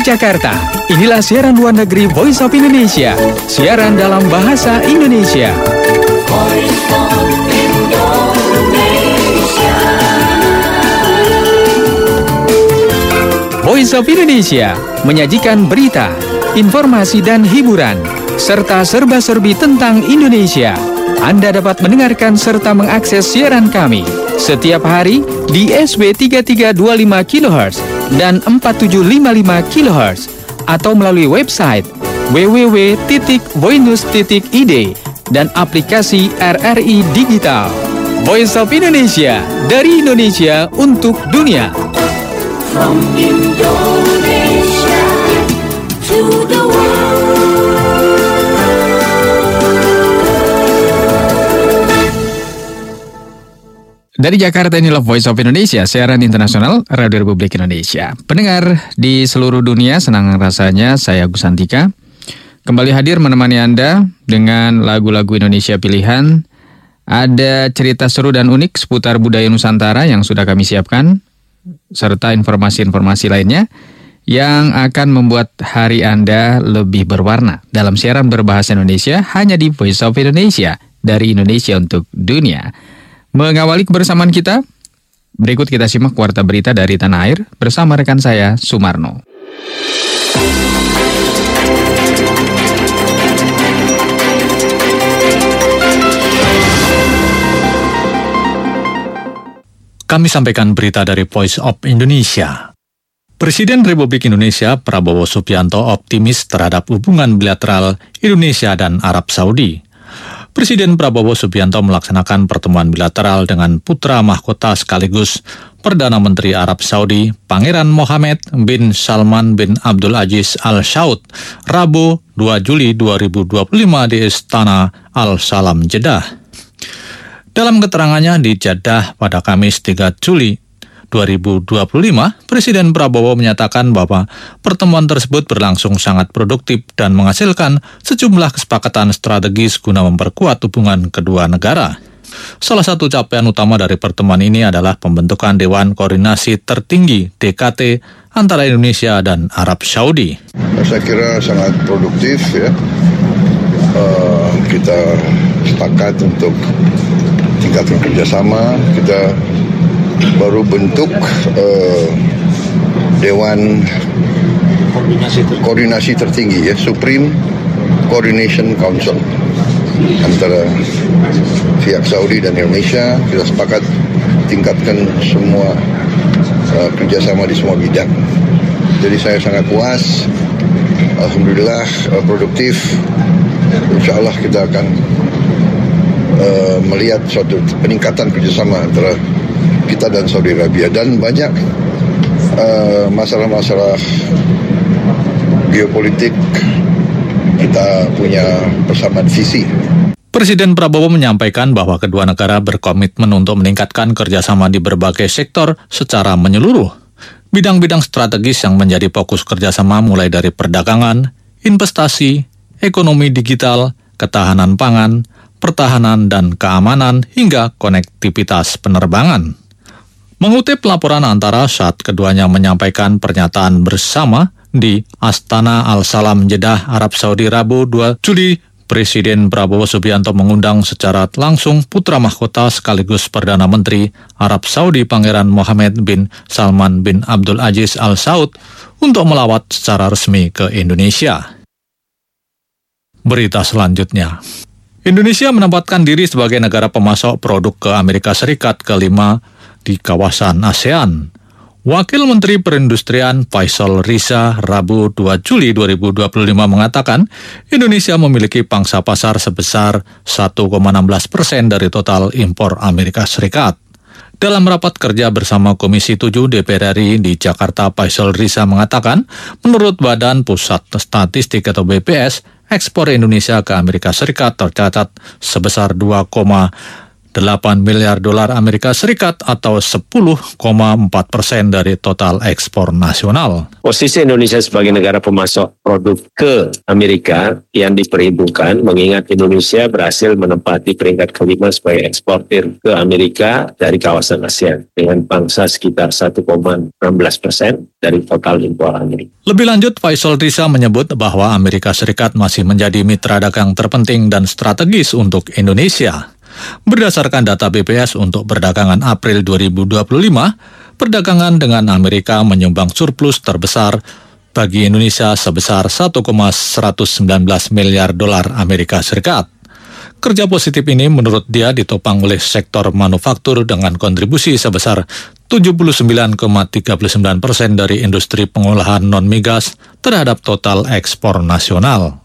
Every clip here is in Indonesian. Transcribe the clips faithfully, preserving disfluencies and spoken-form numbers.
Jakarta, inilah siaran luar negeri Voice of Indonesia. Siaran dalam bahasa Indonesia. Voice of Indonesia. Voice of Indonesia menyajikan berita, informasi dan hiburan, serta serba-serbi tentang Indonesia. Anda dapat mendengarkan serta mengakses siaran kami setiap hari di S B tiga tiga dua lima kilohertz dan empat tujuh lima lima kilohertz atau melalui website w w w titik voinews titik i d dan aplikasi R R I Digital. Voice of Indonesia, dari Indonesia untuk dunia. From Indonesia to the world. Dari Jakarta, inilah Voice of Indonesia, siaran internasional Radio Republik Indonesia. Pendengar di seluruh dunia, senang rasanya saya Agus Santika kembali hadir menemani Anda dengan lagu-lagu Indonesia pilihan. Ada cerita seru dan unik seputar budaya Nusantara yang sudah kami siapkan, serta informasi-informasi lainnya yang akan membuat hari Anda lebih berwarna dalam siaran berbahasa Indonesia hanya di Voice of Indonesia, dari Indonesia untuk dunia. Mengawali kebersamaan kita, berikut kita simak warta berita dari tanah air bersama rekan saya, Sumarno. Kami sampaikan berita dari Voice of Indonesia. Presiden Republik Indonesia Prabowo Subianto optimis terhadap hubungan bilateral Indonesia dan Arab Saudi. Presiden Prabowo Subianto melaksanakan pertemuan bilateral dengan putra mahkota sekaligus Perdana Menteri Arab Saudi, Pangeran Mohammed bin Salman bin Abdul Aziz Al Saud, Rabu dua Juli dua ribu dua puluh lima di Istana Al Salam, Jeddah. Dalam keterangannya di Jeddah pada Kamis tiga Juli dua ribu dua puluh lima, Presiden Prabowo menyatakan bahwa pertemuan tersebut berlangsung sangat produktif dan menghasilkan sejumlah kesepakatan strategis guna memperkuat hubungan kedua negara. Salah satu capaian utama dari pertemuan ini adalah pembentukan Dewan Koordinasi Tertinggi D K T antara Indonesia dan Arab Saudi. Saya kira sangat produktif ya. Uh, kita sepakat untuk tingkatkan kerjasama. Kita baru bentuk uh, Dewan Koordinasi Tertinggi, Koordinasi Tertinggi ya, Supreme Coordination Council antara pihak Saudi dan Indonesia. Kita sepakat tingkatkan semua uh, kerjasama di semua bidang. Jadi saya sangat puas, alhamdulillah uh, produktif. Insya Allah kita akan uh, melihat suatu peningkatan kerjasama antara kita dan Saudi Arabia, dan banyak uh, masalah-masalah geopolitik kita punya persamaan visi. Presiden Prabowo menyampaikan bahwa kedua negara berkomitmen untuk meningkatkan kerjasama di berbagai sektor secara menyeluruh. Bidang-bidang strategis yang menjadi fokus kerjasama mulai dari perdagangan, investasi, ekonomi digital, ketahanan pangan, pertahanan dan keamanan, hingga konektivitas penerbangan. Mengutip laporan antara saat keduanya menyampaikan pernyataan bersama di Astana Al Salam, Jeddah, Arab Saudi, Rabu dua Juli, Presiden Prabowo Subianto mengundang secara langsung putra mahkota sekaligus Perdana Menteri Arab Saudi, Pangeran Mohammed bin Salman bin Abdul Aziz Al Saud, untuk melawat secara resmi ke Indonesia. Berita selanjutnya. Indonesia menempatkan diri sebagai negara pemasok produk ke Amerika Serikat kelima di kawasan ASEAN. Wakil Menteri Perindustrian Faisal Riza Rabu dua Juli dua ribu dua puluh lima mengatakan Indonesia memiliki pangsa pasar sebesar satu koma enam belas persen dari total impor Amerika Serikat. Dalam rapat kerja bersama Komisi tujuh D P R R I di Jakarta, Faisal Riza mengatakan menurut Badan Pusat Statistik atau B P S, ekspor Indonesia ke Amerika Serikat tercatat sebesar dua koma delapan miliar dolar Amerika Serikat atau sepuluh koma empat persen dari total ekspor nasional. Posisi Indonesia sebagai negara pemasok produk ke Amerika yang diperhitungkan mengingat Indonesia berhasil menempati peringkat kelima sebagai eksportir ke Amerika dari kawasan ASEAN dengan pangsa sekitar satu koma enam belas persen dari total impor Amerika. Lebih lanjut, Faisal Riza menyebut bahwa Amerika Serikat masih menjadi mitra dagang terpenting dan strategis untuk Indonesia. Berdasarkan data B P S untuk perdagangan April dua ribu dua puluh lima, perdagangan dengan Amerika menyumbang surplus terbesar bagi Indonesia sebesar satu koma seratus sembilan belas miliar dolar Amerika Serikat. Kerja positif ini menurut dia ditopang oleh sektor manufaktur dengan kontribusi sebesar tujuh puluh sembilan koma tiga sembilan persen dari industri pengolahan non-migas terhadap total ekspor nasional.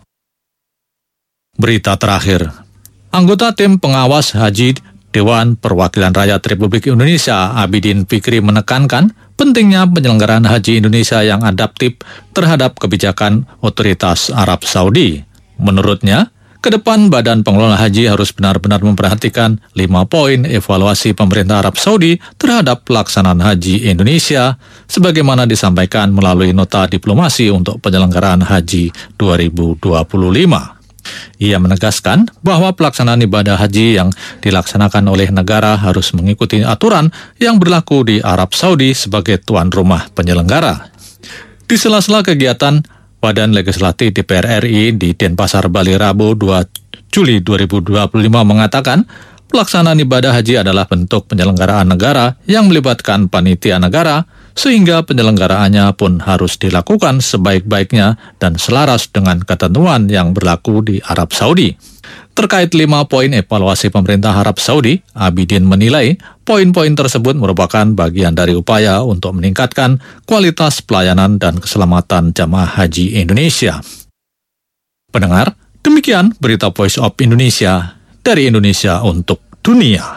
Berita terakhir, anggota tim pengawas haji Dewan Perwakilan Rakyat Republik Indonesia Abidin Fikri menekankan pentingnya penyelenggaraan haji Indonesia yang adaptif terhadap kebijakan otoritas Arab Saudi. Menurutnya, ke depan Badan Pengelola Haji harus benar-benar memperhatikan lima poin evaluasi pemerintah Arab Saudi terhadap pelaksanaan haji Indonesia, sebagaimana disampaikan melalui nota diplomasi untuk penyelenggaraan haji dua ribu dua puluh lima. Ia menegaskan bahwa pelaksanaan ibadah haji yang dilaksanakan oleh negara harus mengikuti aturan yang berlaku di Arab Saudi sebagai tuan rumah penyelenggara. Di sela-sela kegiatan, Badan Legislatif D P R R I di Denpasar, Bali, Rabu dua Juli dua ribu dua puluh lima mengatakan pelaksanaan ibadah haji adalah bentuk penyelenggaraan negara yang melibatkan panitia negara, sehingga penyelenggaraannya pun harus dilakukan sebaik-baiknya dan selaras dengan ketentuan yang berlaku di Arab Saudi. Terkait lima poin evaluasi pemerintah Arab Saudi, Abidin menilai poin-poin tersebut merupakan bagian dari upaya untuk meningkatkan kualitas pelayanan dan keselamatan jamaah haji Indonesia. Pendengar, demikian berita Voice of Indonesia dari Indonesia untuk dunia.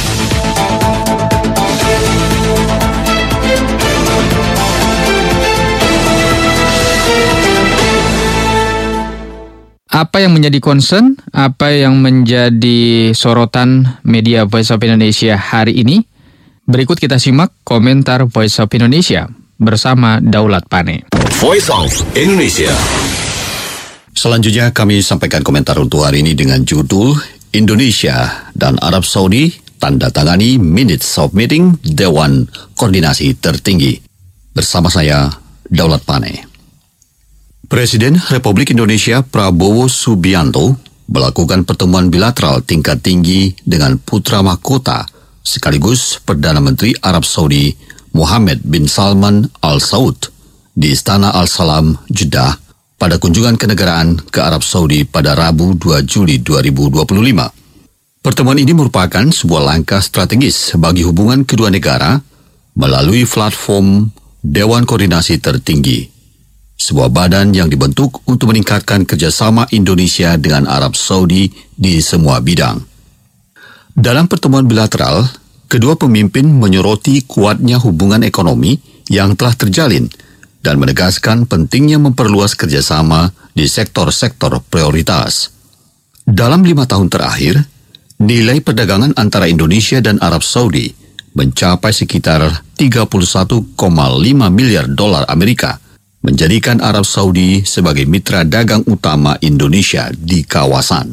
Apa yang menjadi concern, apa yang menjadi sorotan media Voice of Indonesia hari ini? Berikut kita simak komentar Voice of Indonesia bersama Daulat Pane. Voice of Indonesia. Selanjutnya kami sampaikan komentar untuk hari ini dengan judul Indonesia dan Arab Saudi tanda tangani Minutes of Meeting Dewan Koordinasi Tertinggi. Bersama saya, Daulat Pane. Presiden Republik Indonesia Prabowo Subianto melakukan pertemuan bilateral tingkat tinggi dengan putra mahkota sekaligus Perdana Menteri Arab Saudi Mohammed bin Salman Al Saud di Istana Al Salam, Jeddah pada kunjungan kenegaraan ke Arab Saudi pada Rabu dua Juli dua ribu dua puluh lima. Pertemuan ini merupakan sebuah langkah strategis bagi hubungan kedua negara melalui platform Dewan Koordinasi Tertinggi, sebuah badan yang dibentuk untuk meningkatkan kerjasama Indonesia dengan Arab Saudi di semua bidang. Dalam pertemuan bilateral, kedua pemimpin menyoroti kuatnya hubungan ekonomi yang telah terjalin dan menegaskan pentingnya memperluas kerjasama di sektor-sektor prioritas. Dalam lima tahun terakhir, nilai perdagangan antara Indonesia dan Arab Saudi mencapai sekitar tiga puluh satu koma lima miliar dolar Amerika, menjadikan Arab Saudi sebagai mitra dagang utama Indonesia di kawasan.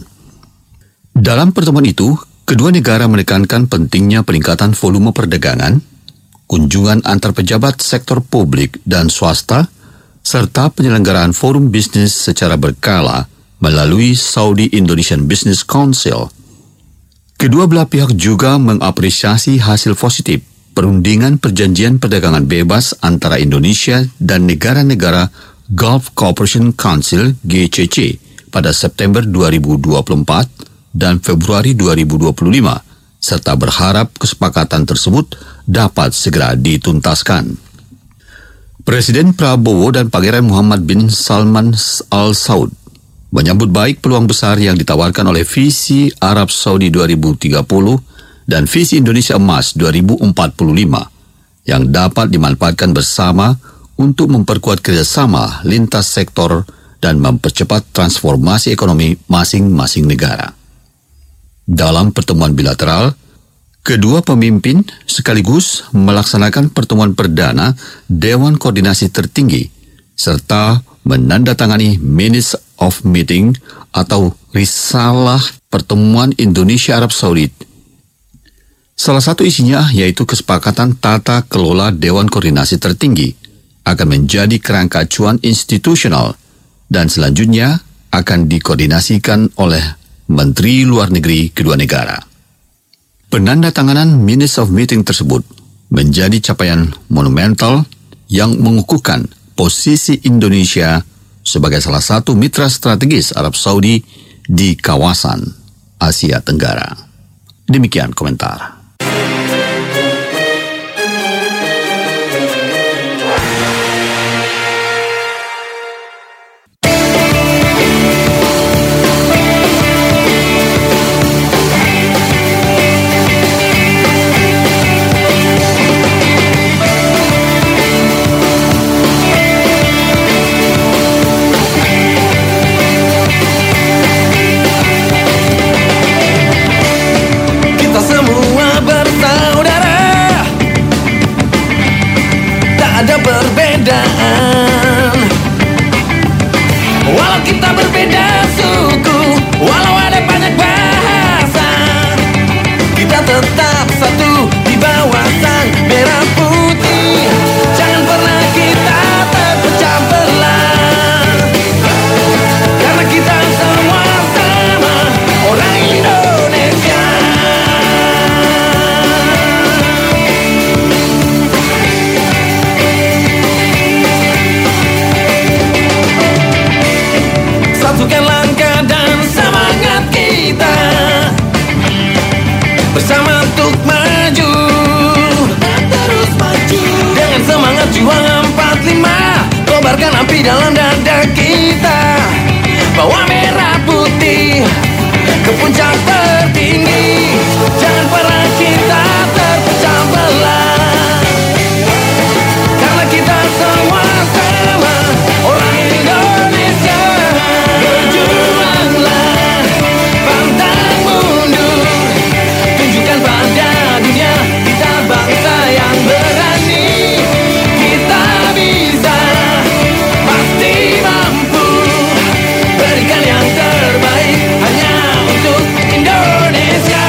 Dalam pertemuan itu, kedua negara menekankan pentingnya peningkatan volume perdagangan, kunjungan antar pejabat sektor publik dan swasta, serta penyelenggaraan forum bisnis secara berkala melalui Saudi Indonesian Business Council. Kedua belah pihak juga mengapresiasi hasil positif perundingan perjanjian perdagangan bebas antara Indonesia dan negara-negara Gulf Cooperation Council G C C pada September dua ribu dua puluh empat dan Februari dua ribu dua puluh lima, serta berharap kesepakatan tersebut dapat segera dituntaskan. Presiden Prabowo dan Pangeran Muhammad bin Salman Al Saud menyambut baik peluang besar yang ditawarkan oleh visi Arab Saudi dua ribu tiga puluh dan visi Indonesia Emas dua ribu empat puluh lima yang dapat dimanfaatkan bersama untuk memperkuat kerjasama lintas sektor dan mempercepat transformasi ekonomi masing-masing negara. Dalam pertemuan bilateral, Kedua pemimpin sekaligus melaksanakan pertemuan perdana Dewan Koordinasi Tertinggi serta menandatangani Minutes of Meeting atau risalah pertemuan Indonesia Arab Saudi. Salah satu isinya yaitu kesepakatan tata kelola Dewan Koordinasi Tertinggi akan menjadi kerangka acuan institusional dan selanjutnya akan dikoordinasikan oleh Menteri Luar Negeri kedua negara. Penandatanganan Minutes of Meeting tersebut menjadi capaian monumental yang mengukuhkan posisi Indonesia sebagai salah satu mitra strategis Arab Saudi di kawasan Asia Tenggara. Demikian komentar. Walau kita berbeda suku, walau ada banyak bahasa, kita tetap satu di bawah sang merah putih. Jangan pernah kita terpecah belah, karena kita semua sama orang Indonesia. Satukan langkah dan semangat kita bersama untuk maju, terus maju. Dengan semangat juang empat lima, kobarkan api dalam dada kita, bawa merah putih ke puncak tertinggi. Jangan pernah kita terpecah belah, karena kita semua sama orang Indonesia. Berjuanglah, pantang mundur, tunjukkan pada dunia kita bangsa yang berani. Kita bisa, pasti mampu, berikan yang terbaik hanya untuk Indonesia.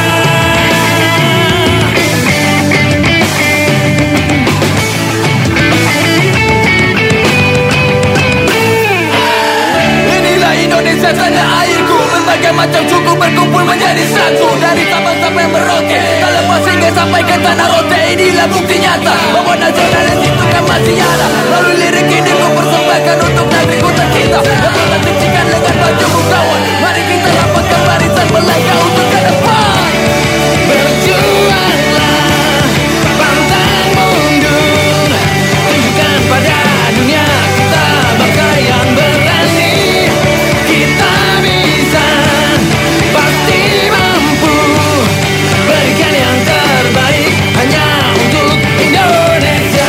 Inilah Indonesia tanah airku, berbagai macam suku berkumpul menjadi satu. Dari Sabang sampai Merauke, tak lepas hingga sampai ke Tanah Rote. Inilah bukti nyata bahwa nasionalis itu kan masih ada. Lalu lirik ini ku persembahkan untuk negeriku tercinta yang telah diciptakan dengan baju bukawan. Mari kita rapatkan barisan melangkah untuk ke depan. Berjuanglah, pantang mundur, tunjukkan pada dunia kita bangsa yang berani. Kita bisa, pasti mampu, berikan yang terbaik hanya untuk Indonesia.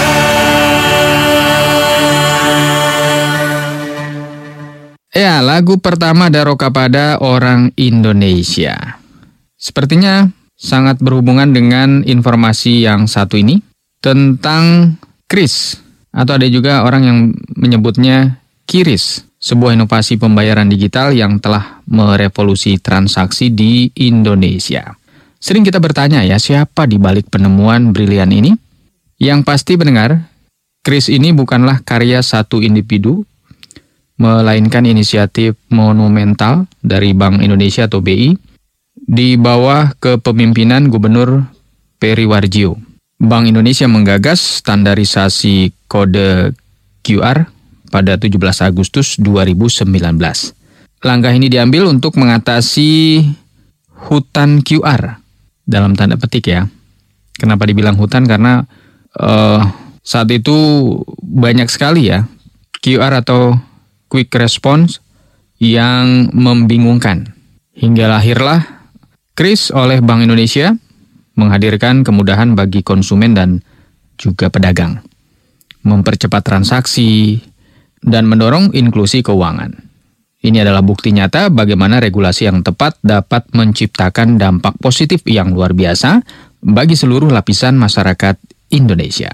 Ya, lagu pertama Daroka pada orang Indonesia. Sepertinya sangat berhubungan dengan informasi yang satu ini tentang kris, atau ada juga orang yang menyebutnya kiris, sebuah inovasi pembayaran digital yang telah merevolusi transaksi di Indonesia. Sering kita bertanya ya, siapa di balik penemuan brilian ini? Yang pasti pendengar, kris ini bukanlah karya satu individu, melainkan inisiatif monumental dari Bank Indonesia atau B I di bawah kepemimpinan Gubernur Peri Warjio. Bank Indonesia menggagas standarisasi kode Q R pada tujuh belas Agustus dua ribu sembilan belas. Langkah ini diambil untuk mengatasi hutan Q R, dalam tanda petik ya. Kenapa dibilang hutan? Karena uh, saat itu banyak sekali ya Q R atau quick response yang membingungkan. Hingga lahirlah kris oleh Bank Indonesia, menghadirkan kemudahan bagi konsumen dan juga pedagang, mempercepat transaksi, dan mendorong inklusi keuangan. Ini adalah bukti nyata bagaimana regulasi yang tepat dapat menciptakan dampak positif yang luar biasa bagi seluruh lapisan masyarakat Indonesia.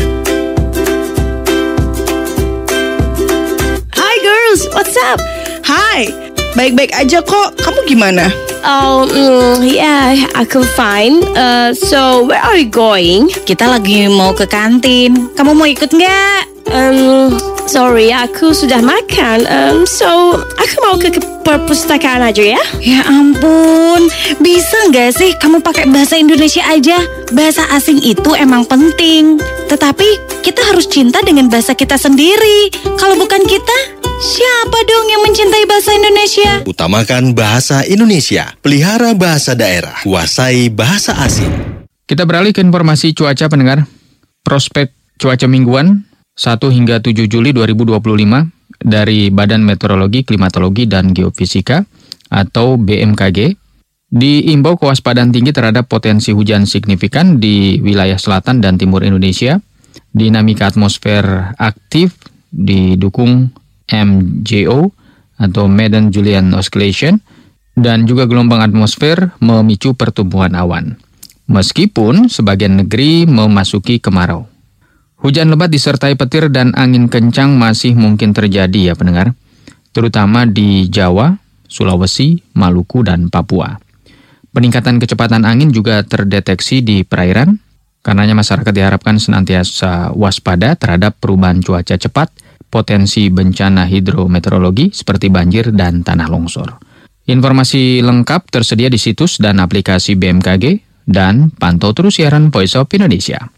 Hi girls, what's up? Hi, baik-baik aja kok. Kamu gimana? Oh, mm, yeah, aku fine. Uh, so, where are you going? Kita lagi mau ke kantin. Kamu mau ikut nggak? Um, sorry, aku sudah makan. Um, so, aku mau ke, ke perpustakaan aja ya. Ya ampun, bisa nggak sih kamu pakai bahasa Indonesia aja? Bahasa asing itu emang penting. Tetapi kita harus cinta dengan bahasa kita sendiri. Kalau bukan kita, siapa dong yang mencintai bahasa Indonesia? Utamakan bahasa Indonesia, pelihara bahasa daerah, kuasai bahasa asing. Kita beralih ke informasi cuaca pendengar. Prospek cuaca mingguan satu hingga tujuh Juli dua ribu dua puluh lima dari Badan Meteorologi, Klimatologi, dan Geofisika atau B M K G diimbau kewaspadaan tinggi terhadap potensi hujan signifikan di wilayah selatan dan timur Indonesia. Dinamika atmosfer aktif didukung M J O atau Madden-Julian Oscillation dan juga gelombang atmosfer memicu pertumbuhan awan. Meskipun sebagian negeri memasuki kemarau. Hujan lebat disertai petir dan angin kencang masih mungkin terjadi ya pendengar, terutama di Jawa, Sulawesi, Maluku, dan Papua. Peningkatan kecepatan angin juga terdeteksi di perairan, karenanya masyarakat diharapkan senantiasa waspada terhadap perubahan cuaca cepat, potensi bencana hidrometeorologi seperti banjir dan tanah longsor. Informasi lengkap tersedia di situs dan aplikasi B M K G, dan pantau terus siaran Voice of Indonesia.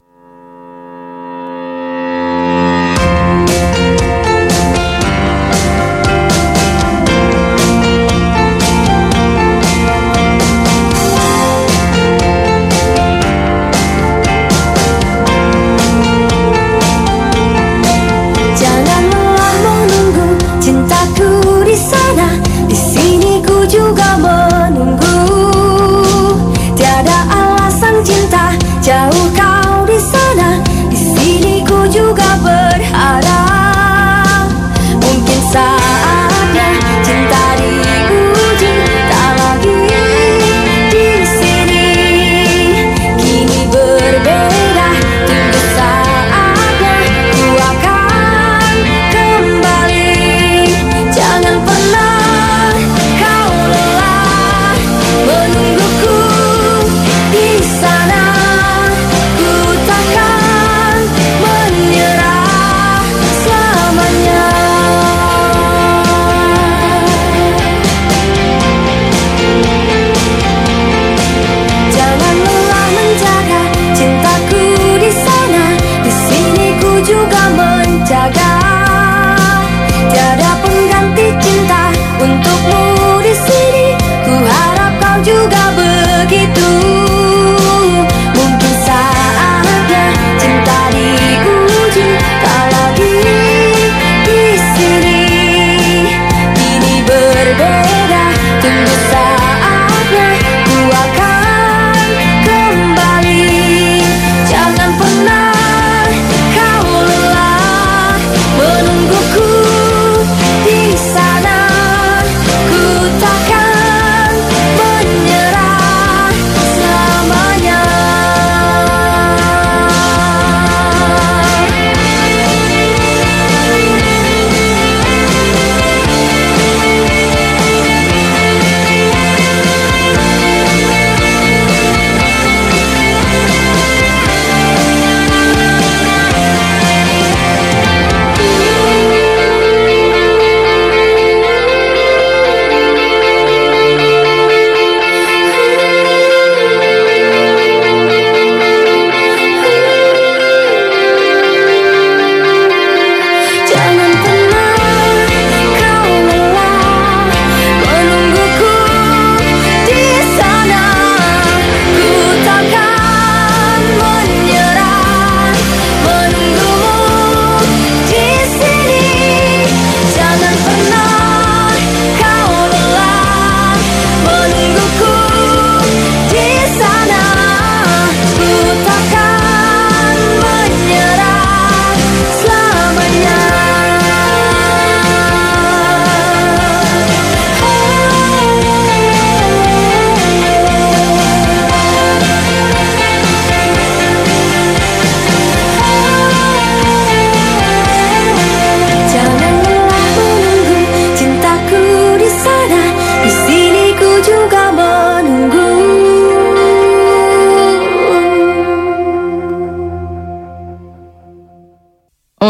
Jauh kau di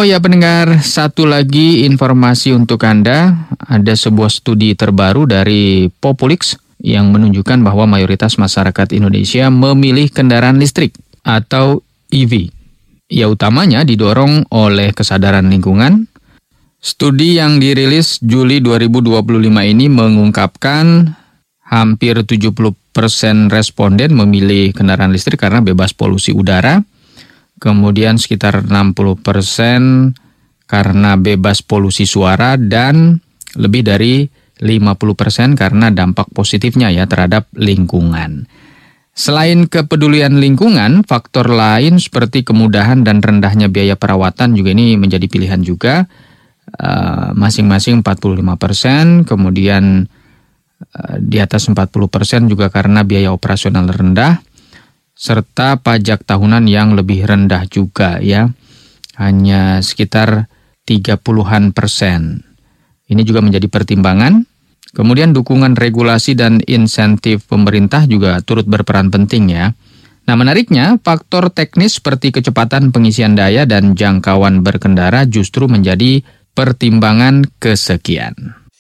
ya pendengar, satu lagi informasi untuk Anda. Ada sebuah studi terbaru dari Populix yang menunjukkan bahwa mayoritas masyarakat Indonesia memilih kendaraan listrik atau E V. Ya utamanya didorong oleh kesadaran lingkungan. Studi yang dirilis Juli dua ribu dua puluh lima ini mengungkapkan hampir tujuh puluh persen responden memilih kendaraan listrik karena bebas polusi udara. Kemudian sekitar enam puluh persen karena bebas polusi suara dan lebih dari lima puluh persen karena dampak positifnya ya terhadap lingkungan. Selain kepedulian lingkungan, faktor lain seperti kemudahan dan rendahnya biaya perawatan juga ini menjadi pilihan juga. Uh, masing-masing empat puluh lima persen, kemudian uh, di atas empat puluh persen juga karena biaya operasional rendah, serta pajak tahunan yang lebih rendah juga ya, hanya sekitar tiga puluhan persen. Ini juga menjadi pertimbangan. Kemudian dukungan regulasi dan insentif pemerintah juga turut berperan penting ya. Nah menariknya, faktor teknis seperti kecepatan pengisian daya dan jangkauan berkendara justru menjadi pertimbangan kesekian.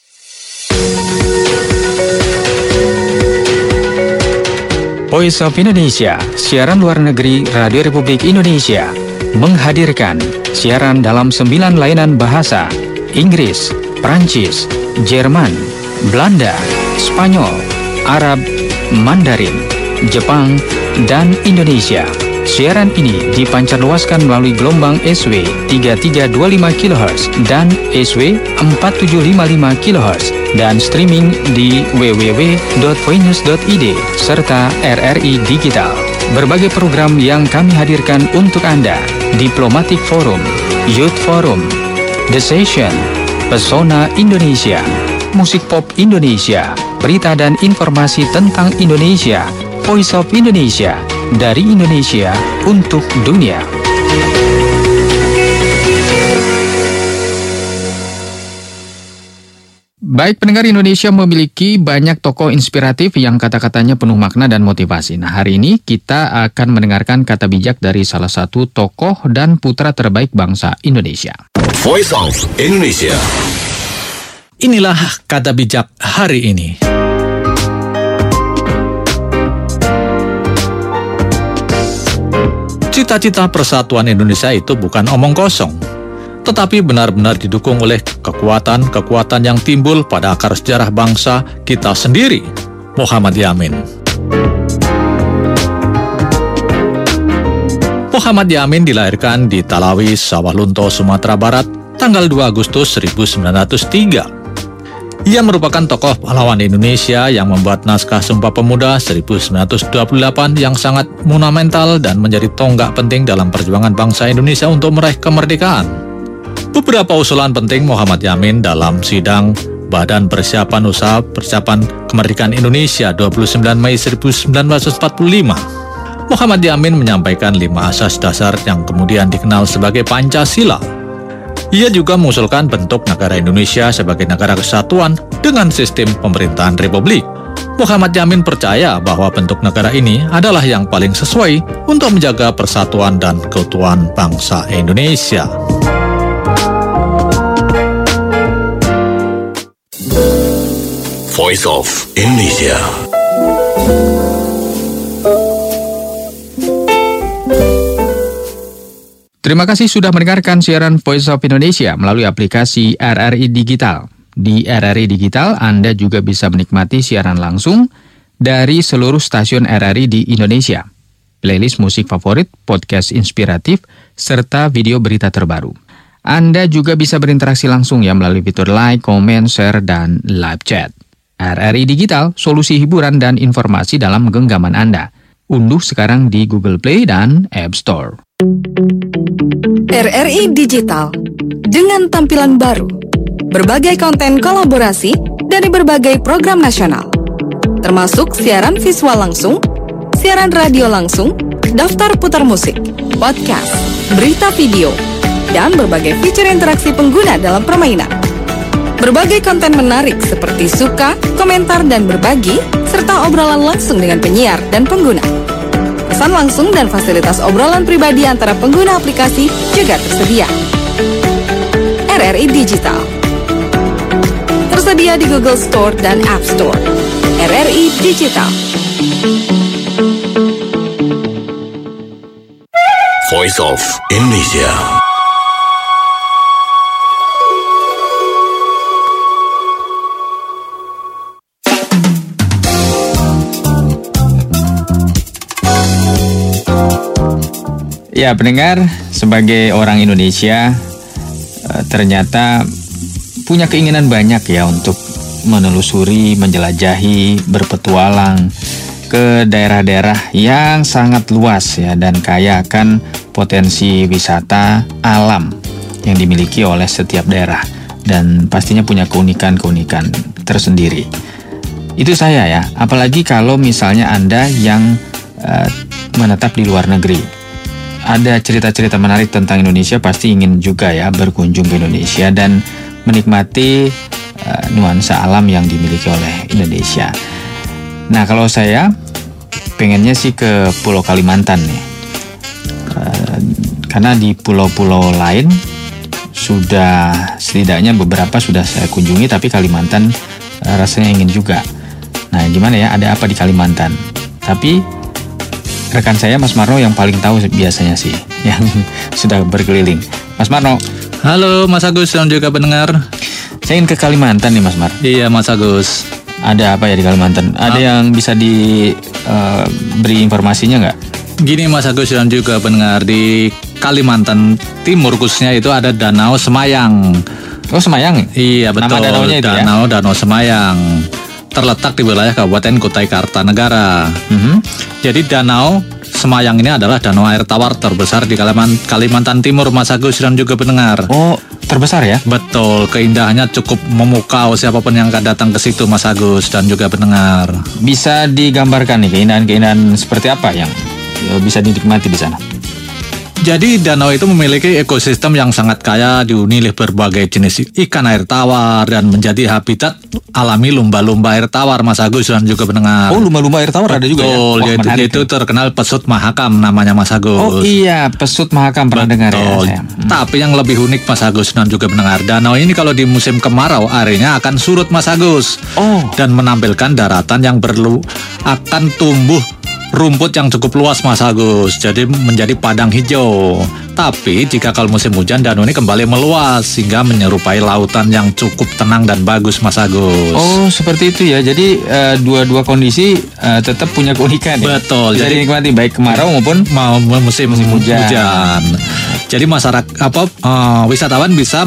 Voice of Indonesia, siaran luar negeri Radio Republik Indonesia, menghadirkan siaran dalam sembilan layanan bahasa: Inggris, Prancis, Jerman, Belanda, Spanyol, Arab, Mandarin, Jepang, dan Indonesia. Siaran ini dipancarluaskan melalui gelombang S W tiga tiga dua lima kilohertz dan S W empat tujuh lima lima kilohertz dan streaming di w w w dot voinews dot i d serta R R I Digital. Berbagai program yang kami hadirkan untuk Anda: Diplomatic Forum, Youth Forum, The Session, Pesona Indonesia, Musik Pop Indonesia, berita dan informasi tentang Indonesia, Voice of Indonesia, dari Indonesia untuk dunia. Baik pendengar, Indonesia memiliki banyak tokoh inspiratif yang kata-katanya penuh makna dan motivasi. Nah hari ini kita akan mendengarkan kata bijak dari salah satu tokoh dan putra terbaik bangsa Indonesia. Voice of Indonesia. Inilah kata bijak hari ini. Cita-cita persatuan Indonesia itu bukan omong kosong, tetapi benar-benar didukung oleh kekuatan-kekuatan yang timbul pada akar sejarah bangsa kita sendiri. Muhammad Yamin. Muhammad Yamin dilahirkan di Talawi, Sawah Lunto, Sumatera Barat, tanggal dua Agustus seribu sembilan ratus tiga. Ia merupakan tokoh pahlawan Indonesia yang membuat naskah Sumpah Pemuda seribu sembilan ratus dua puluh delapan yang sangat monumental dan menjadi tonggak penting dalam perjuangan bangsa Indonesia untuk meraih kemerdekaan. Beberapa usulan penting Muhammad Yamin dalam sidang Badan Persiapan Usaha Persiapan Kemerdekaan Indonesia dua puluh sembilan Mei seribu sembilan ratus empat puluh lima. Muhammad Yamin menyampaikan lima asas dasar yang kemudian dikenal sebagai Pancasila. Ia juga mengusulkan bentuk negara Indonesia sebagai negara kesatuan dengan sistem pemerintahan republik. Muhammad Yamin percaya bahwa bentuk negara ini adalah yang paling sesuai untuk menjaga persatuan dan keutuhan bangsa Indonesia. Voice of Indonesia. Terima kasih sudah mendengarkan siaran Voice of Indonesia melalui aplikasi R R I Digital. Di R R I Digital, Anda juga bisa menikmati siaran langsung dari seluruh stasiun R R I di Indonesia. Playlist musik favorit, podcast inspiratif, serta video berita terbaru. Anda juga bisa berinteraksi langsung ya melalui fitur like, comment, share, dan live chat. R R I Digital, solusi hiburan dan informasi dalam genggaman Anda. Unduh sekarang di Google Play dan App Store. R R I Digital, dengan tampilan baru, berbagai konten kolaborasi dari berbagai program nasional, termasuk siaran visual langsung, siaran radio langsung, daftar putar musik, podcast, berita video, dan berbagai fitur interaksi pengguna dalam permainan. Berbagai konten menarik seperti suka, komentar, dan berbagi, serta obrolan langsung dengan penyiar dan pengguna. Pesan langsung dan fasilitas obrolan pribadi antara pengguna aplikasi juga tersedia. R R I Digital. Tersedia di Google Store dan App Store. R R I Digital. Voice of Indonesia. Ya, pendengar, sebagai orang Indonesia ternyata punya keinginan banyak ya untuk menelusuri, menjelajahi, berpetualang ke daerah-daerah yang sangat luas ya dan kaya akan potensi wisata alam yang dimiliki oleh setiap daerah dan pastinya punya keunikan-keunikan tersendiri. Itu saya ya, apalagi kalau misalnya Anda yang uh, menetap di luar negeri. Ada cerita-cerita menarik tentang Indonesia, pasti ingin juga ya berkunjung ke Indonesia dan menikmati uh, nuansa alam yang dimiliki oleh Indonesia. Nah, kalau saya pengennya sih ke Pulau Kalimantan nih, uh, karena di pulau-pulau lain sudah setidaknya beberapa sudah saya kunjungi, tapi Kalimantan uh, rasanya ingin juga. Nah, gimana ya? Ada apa di Kalimantan? Tapi rekan saya Mas Marno yang paling tahu biasanya sih, yang sudah berkeliling. Mas Marno. Halo Mas Agus dan juga pendengar. Saya ingin ke Kalimantan nih Mas Mar. Iya Mas Agus. Ada apa ya di Kalimantan? Ada ah. yang bisa diberi uh, informasinya nggak? Gini Mas Agus dan juga pendengar, di Kalimantan Timur khususnya itu ada Danau Semayang. Oh Semayang? Iya betul. Nama danaunya itu Danau, ya? Danau Semayang. Terletak di wilayah Kabupaten Kutai Kartanegara. Mm-hmm. Jadi Danau Semayang ini adalah danau air tawar terbesar di Kalimantan Timur, Mas Agus dan juga pendengar. Oh, terbesar ya? Betul, keindahannya cukup memukau siapapun yang akan datang ke situ, Mas Agus dan juga pendengar. Bisa digambarkan nih keindahan-keindahan seperti apa yang bisa dinikmati di sana? Jadi danau itu memiliki ekosistem yang sangat kaya, dihuni oleh berbagai jenis ikan air tawar dan menjadi habitat alami lumba-lumba air tawar, Mas Agus dan juga pendengar. Oh, lumba-lumba air tawar. Betul, ada juga ya? Betul, yaitu, yaitu terkenal pesut mahakam namanya, Mas Agus. Oh iya, pesut mahakam pernah dengar ya saya. Hmm. Tapi yang lebih unik, Mas Agus dan juga pendengar, danau ini kalau di musim kemarau airnya akan surut, Mas Agus. Oh. Dan menampilkan daratan yang perlu akan tumbuh rumput yang cukup luas, Mas Agus, jadi menjadi padang hijau. Tapi jika kalau musim hujan, danau ini kembali meluas sehingga menyerupai lautan yang cukup tenang dan bagus, Mas Agus. Oh, seperti itu ya. Jadi uh, dua-dua kondisi uh, tetap punya keunikan. Betul. Ya? Bisa dinikmati baik kemarau maupun mau musim, musim hujan. hujan. Jadi masyarakat apa uh, wisatawan bisa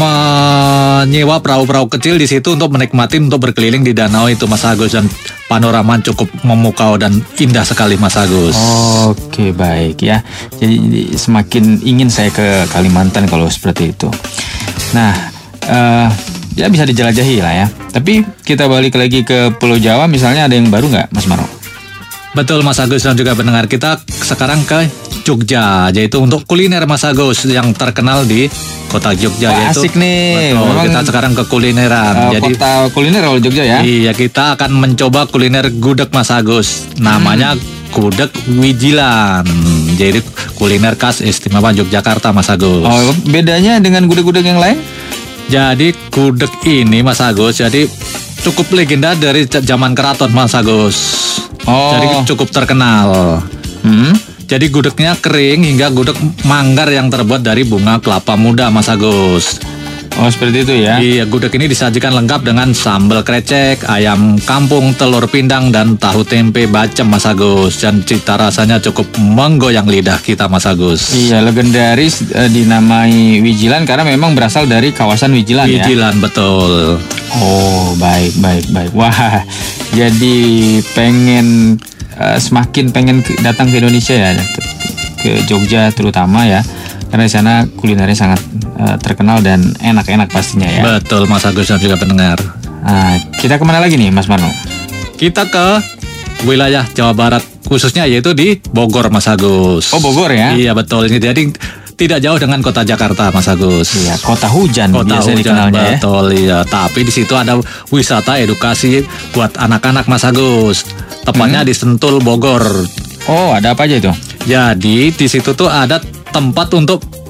menyewa perahu-perahu kecil di situ untuk menikmati, untuk berkeliling di danau itu, Mas Agus, dan panorama cukup memukau dan indah sekali, Mas Agus. Oke, baik ya. Jadi semakin ingin saya ke Kalimantan kalau seperti itu. Nah, uh, ya bisa dijelajahi lah ya. Tapi kita balik lagi ke Pulau Jawa, misalnya ada yang baru nggak, Mas Marno? Betul, Mas Agus dan juga pendengar, kita sekarang ke Jogja, yaitu untuk kuliner, Mas Agus, yang terkenal di kota Jogja. Wah, yaitu, asik nih. Betul, kita sekarang ke kulineran. Uh, Jadi kota kuliner kalau Jogja ya. Iya, kita akan mencoba kuliner gudeg, Mas Agus. Namanya hmm. gudeg Wijilan. Jadi kuliner khas istimewa Yogyakarta, Mas Agus. Oh, bedanya dengan gudeg-gudeg yang lain? Jadi gudeg ini, Mas Agus, jadi cukup legenda dari zaman keraton, Mas Agus. Oh. Jadi cukup terkenal. Hmm. Jadi gudegnya kering hingga gudeg manggar yang terbuat dari bunga kelapa muda, Mas Agus. Oh, seperti itu ya? Iya, gudeg ini disajikan lengkap dengan sambal krecek, ayam kampung, telur pindang, dan tahu tempe bacem, Mas Agus. Dan cita rasanya cukup menggoyang lidah kita, Mas Agus. Iya, legendaris eh, dinamai Wijilan karena memang berasal dari kawasan Wijilan, Wijilan ya? Wijilan, betul. Oh, baik, baik, baik. Wah, jadi pengen, uh, semakin pengen ke, datang ke Indonesia ya, ke, ke Jogja terutama ya. Karena di sana kulinernya sangat uh, terkenal dan enak-enak pastinya ya. Betul, Mas Agus dan juga pendengar. Nah, kita kemana lagi nih, Mas Marno? Kita ke wilayah Jawa Barat, khususnya yaitu di Bogor, Mas Agus. Oh, Bogor ya? Iya, betul. Jadi tidak jauh dengan kota Jakarta, Mas Agus. Iya, kota hujan. Kota biasa hujan, dikenalnya betul ya. Tapi di situ ada wisata edukasi buat anak-anak, Mas Agus. Tepatnya hmm. di Sentul, Bogor. Oh, ada apa aja itu? Jadi di situ tuh ada tempat untuk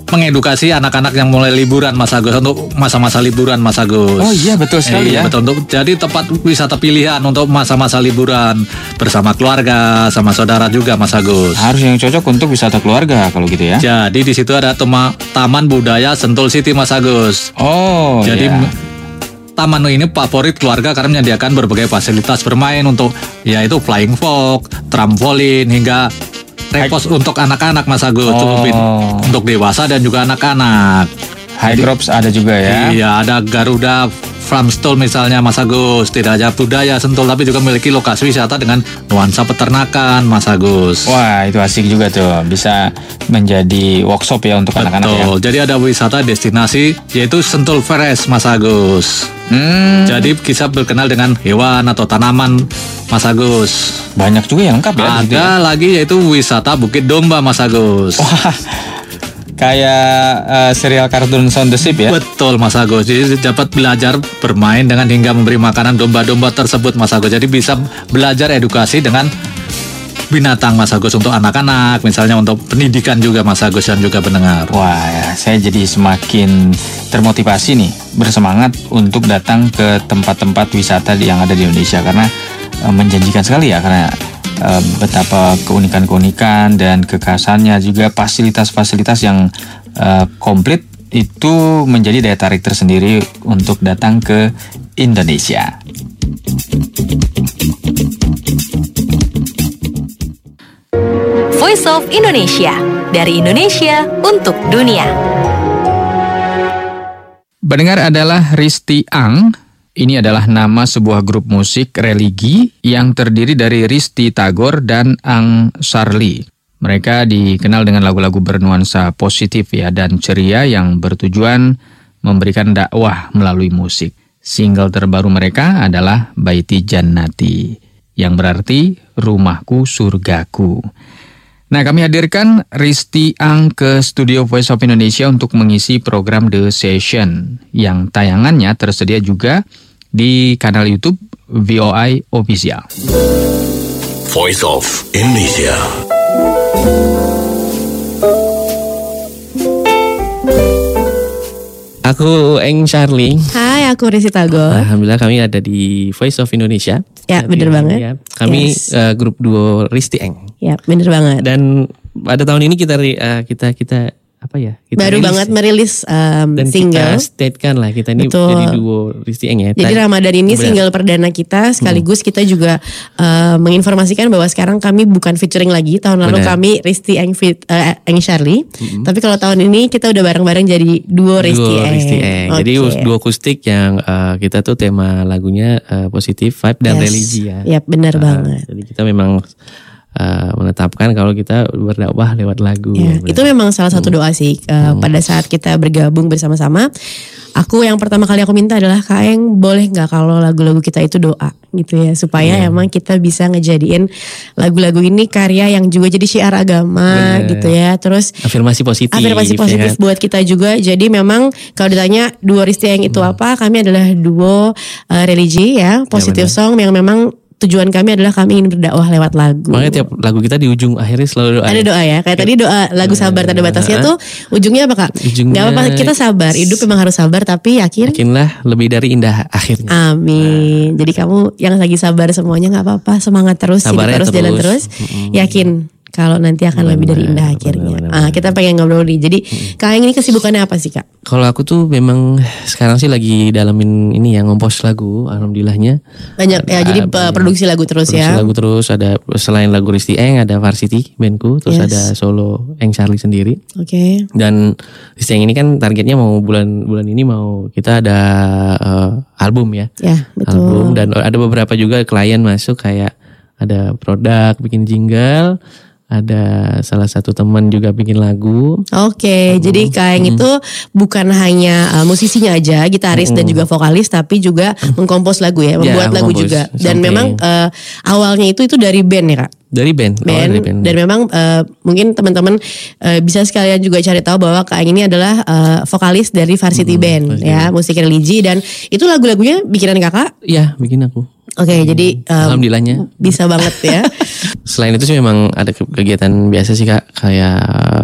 mengedukasi anak-anak yang mulai liburan Mas Agus, untuk masa-masa liburan Mas Agus. Oh iya betul sekali eh, ya. Betul, untuk jadi tempat wisata pilihan untuk masa-masa liburan bersama keluarga, sama saudara juga Mas Agus. Harus yang cocok untuk wisata keluarga kalau gitu ya. Jadi di situ ada tema, Taman Budaya Sentul City Mas Agus. Oh jadi iya. Taman ini favorit keluarga karena menyediakan berbagai fasilitas bermain untuk yaitu flying fox, trampolin hingga repos untuk anak-anak Mas Agus. Oh. Untuk dewasa dan juga anak-anak. High crops ada juga ya. Iya, ada Garuda Farm Stall misalnya Mas Agus. Tidak hanya budaya Sentul tapi juga memiliki lokasi wisata dengan nuansa peternakan Mas Agus. Wah itu asik juga tuh. Bisa menjadi workshop ya untuk anak-anak ya. Betul, jadi ada wisata destinasi yaitu Sentul Forest Mas Agus. Hmm. Jadi bisa berkenal dengan hewan atau tanaman Mas Agus. Banyak juga yang lengkap ya. Ada gitu ya? lagi yaitu wisata Bukit Domba Mas Agus. Wah, kayak uh, serial kartun Sound the Sheep ya. Betul Mas Agus. Jadi dapat belajar bermain dengan hingga memberi makanan domba-domba tersebut Mas Agus. Jadi bisa belajar edukasi dengan binatang Mas Agus untuk anak-anak, misalnya untuk pendidikan juga Mas Agus dan juga pendengar. Wah, ya, saya jadi semakin termotivasi nih, bersemangat untuk datang ke tempat-tempat wisata yang ada di Indonesia karena e, menjanjikan sekali ya, karena e, betapa keunikan-keunikan dan kekhasannya juga fasilitas-fasilitas yang e, komplit itu menjadi daya tarik tersendiri untuk datang ke Indonesia. Voice of Indonesia, dari Indonesia untuk dunia. Pendengar adalah Risti Ang. Ini adalah nama sebuah grup musik religi yang terdiri dari Risti Tagor dan Ang Charlie. Mereka dikenal dengan lagu-lagu bernuansa positif ya dan ceria yang bertujuan memberikan dakwah melalui musik. Single terbaru mereka adalah Baiti Jannati, yang berarti rumahku surgaku. Nah, kami hadirkan Risti Ang ke studio Voice of Indonesia untuk mengisi program The Session yang tayangannya tersedia juga di kanal YouTube V O I Official. Voice of Indonesia. Aku Eng Charlie. Hai, aku Risti Tagor. Alhamdulillah kami ada di Voice of Indonesia. Ya, bener banget. Ya. Kami Yes. uh, grup duo Risti Eng. Ya, bener banget. Dan pada tahun ini kita uh, kita kita apa ya? Kita Baru rilis, banget merilis um, dan single. kita state-kan lah kita ini Betul. jadi duo Risti Eng ya. Jadi Tadi- Ramadan ini Benar. single perdana kita, sekaligus kita juga uh, menginformasikan bahwa sekarang kami bukan featuring lagi. Tahun lalu Benar. kami Risti Eng fit uh, Eng Charlie. Tapi kalau tahun ini kita udah bareng-bareng jadi duo Risti Duo Eng. Risti Eng. Jadi Oke. duo akustik yang uh, kita tuh tema lagunya uh, positif vibe dan Yes. religi ya. Yap, benar Uh, banget. Jadi kita memang uh, menetapkan kalau kita berdakwah lewat lagu. Ya, itu memang salah satu doa sih uh, pada saat kita bergabung bersama-sama. Aku yang pertama kali aku minta adalah Kak Eng, boleh nggak kalau lagu-lagu kita itu doa gitu ya, supaya Iya. emang kita bisa ngejadiin lagu-lagu ini karya yang juga jadi syiar agama. Bener. Gitu ya. Terus Afirmasi positif. afirmasi positif ya kan? buat kita juga. Jadi memang kalau ditanya duo Risti Eng itu apa, kami adalah duo uh, religi ya, positive benar. song yang memang tujuan kami adalah kami ingin berdakwah lewat lagu. Makanya tiap lagu kita di ujung akhirnya selalu doa. Ada doa ya, kayak tadi doa lagu sabar tanda batasnya tuh ujungnya apa Kak? Ujungnya- Gak apa-apa, kita sabar, hidup memang harus sabar tapi yakin. Yakinlah lebih dari indah akhirnya. Amin. Jadi kamu yang lagi sabar semuanya nggak apa-apa, semangat terus, hidup Sabarnya terus, jalan terus. terus. Yakin kalau nanti akan lebih dari indah akhirnya. Ah, kita pengen ngobrol nih. Jadi Kak Eng ini kesibukannya apa sih Kak? Kalau aku tuh memang sekarang sih lagi dalamin ini ya, ngompos lagu, alhamdulillahnya. Banyak ya, jadi Ah, uh, produksi lagu terus Produksi ya. lagu terus, ada selain lagu Risti Eng ada Varsity bandku, terus Yes. ada solo Eng Charlie sendiri. Oke. Dan Risti Eng ini kan targetnya mau bulan bulan ini mau kita ada uh, album ya. Ya, betul. Album, dan ada beberapa juga klien masuk kayak ada produk bikin jingle, ada salah satu teman juga bikin lagu. Oke, jadi Kak Eng itu bukan hanya uh, musisinya aja, gitaris dan juga vokalis, tapi juga mengkompos lagu ya, membuat lagu mengkompos juga. Dan sampai- memang uh, awalnya itu itu dari band ya Kak. Dari band, awal Band, dari band. dan memang uh, mungkin teman-teman uh, bisa sekalian juga cari tahu bahwa Kak Eng ini adalah uh, vokalis dari Varsity Band ya, musik religi, dan itu lagu-lagunya bikinan Kakak. Iya, bikin aku. Oke, jadi um, Alhamdulillahnya bisa banget ya. Selain itu sih memang ada ke- kegiatan biasa sih Kak, kayak aku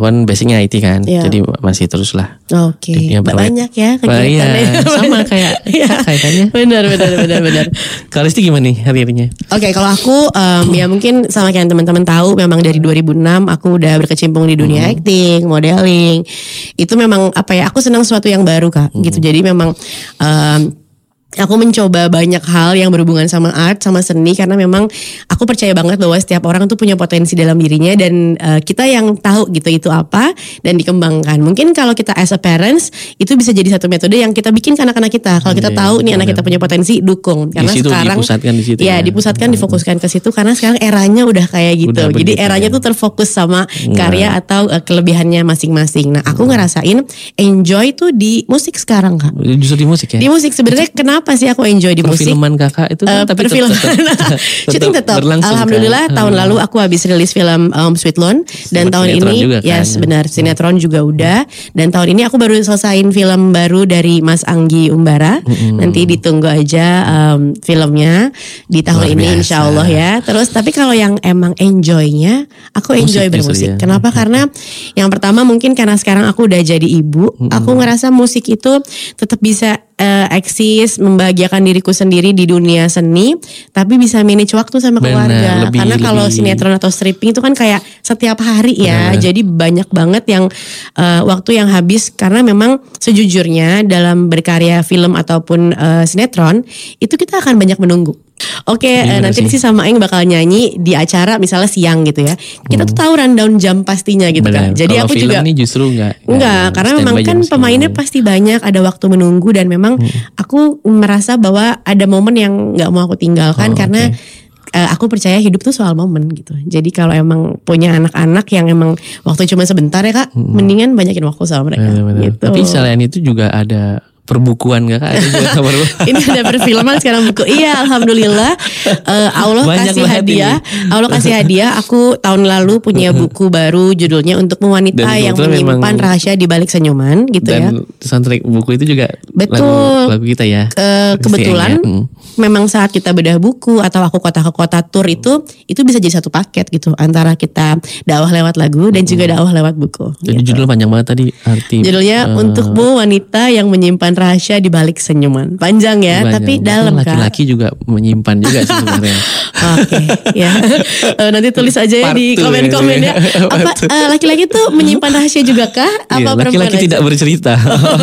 aku kan basicnya I T kan, Iya. jadi masih terus lah. Oke, Dunia perwet. banyak ya Wah, iya, kegiatannya. sama kayak kaitannya. Benar, benar, benar, benar. Kalau Listi gimana nih hari-harinya? Oke, kalau aku um, ya mungkin sama kayak yang teman-teman tahu, memang dari dua ribu enam aku udah berkecimpung di dunia Hmm. acting, modeling. Itu memang apa ya? Aku senang sesuatu yang baru Kak. Hmm. Gitu. Jadi memang um, aku mencoba banyak hal yang berhubungan sama art, sama seni, karena memang aku percaya banget bahwa setiap orang tuh punya potensi dalam dirinya, dan uh, kita yang tahu gitu itu apa dan dikembangkan. Mungkin kalau kita as a parents itu bisa jadi satu metode yang kita bikin ke anak-anak kita. Kalau kita Iya, tahu nih betul. anak kita punya potensi, dukung. Karena Di situ sekarang dipusatkan di situ ya, ya. dipusatkan, difokuskan ke situ karena sekarang eranya udah kayak gitu. Udah Jadi begitu, eranya ya. tuh terfokus sama Nah. karya atau uh, kelebihannya masing-masing. Nah, aku ngerasain enjoy tuh di musik sekarang Kak. Justru di musik ya? Di musik sebenarnya kenapa sih aku enjoy di musik? Perfilman kakak itu kan Eh, tapi perfilman. tetap, Syuting tetap. berlangsung, Alhamdulillah kan? tahun Hmm. lalu aku habis rilis film um, Sweet Loan, dan Sempat tahun sinetron ini juga, kan? yes benar, sinetron juga udah, dan tahun ini aku baru selesaiin film baru dari Mas Anggi Umbara. Hmm. Nanti ditunggu aja um, filmnya di tahun Luar ini biasa. insya Allah ya. Terus tapi kalau yang emang enjoynya, aku enjoy Musik justru bermusik. ya. Kenapa? Karena yang pertama mungkin karena sekarang aku udah jadi ibu, aku ngerasa musik itu tetap bisa eh, eksis, membahagiakan diriku sendiri di dunia seni, tapi bisa manage waktu sama Benar, keluarga. lebih- Karena kalau lebih- sinetron atau stripping itu kan kayak setiap hari ya, Benar. jadi banyak banget yang eh, waktu yang habis, karena memang sejujurnya dalam berkarya film ataupun eh, sinetron itu kita akan banyak menunggu. Oke, Iya, eh, benar nanti sih. si sama Eng bakal nyanyi di acara misalnya siang gitu ya. Kita tuh tahu rundown jam pastinya gitu Benar. kan. Jadi Kalau aku film juga nih justru enggak. Enggak, karena standby memang jam kan segini. pemainnya pasti banyak, ada waktu menunggu, dan memang aku merasa bahwa ada momen yang nggak mau aku tinggalkan Oh, karena eh, aku percaya hidup tuh soal momen gitu. Jadi kalau emang punya anak-anak yang emang waktu cuma sebentar ya Kak, mendingan banyakin waktu sama mereka. Benar-benar. Gitu. Tapi selain itu juga ada perbukuan gak kak? Ada juga kabar Ini ada perfilman sekarang buku. Iya, alhamdulillah. Eh, Allah Banyak kasih banget hadiah. Allah kasih hadiah. Aku tahun lalu punya buku baru judulnya Untukmu Wanita Dan yang kebetulan menyimpan memang- rahasia di balik senyuman gitu ya. Dan soundtrack buku itu juga Betul. lagu, lagu kita ya. Eh, kebetulan Pastinya. Hmm. memang saat kita bedah buku atau aku kota ke kota tour itu itu bisa jadi satu paket gitu, antara kita dakwah lewat lagu dan juga dakwah lewat buku. Jadi judul panjang banget tadi arti. Judulnya eh, Untukmu Wanita yang Menyimpan Rahasia di Balik Senyuman. Panjang ya, banyak. tapi Mungkin dalam kan. laki-laki juga menyimpan juga sih sebenarnya. Oke, ya. Eh, nanti tulis aja ya Part di two komen-komen ya. ya. Apa eh, laki-laki tuh menyimpan rahasia juga kah? Apa Iya, perempuan laki-laki aja? tidak bercerita.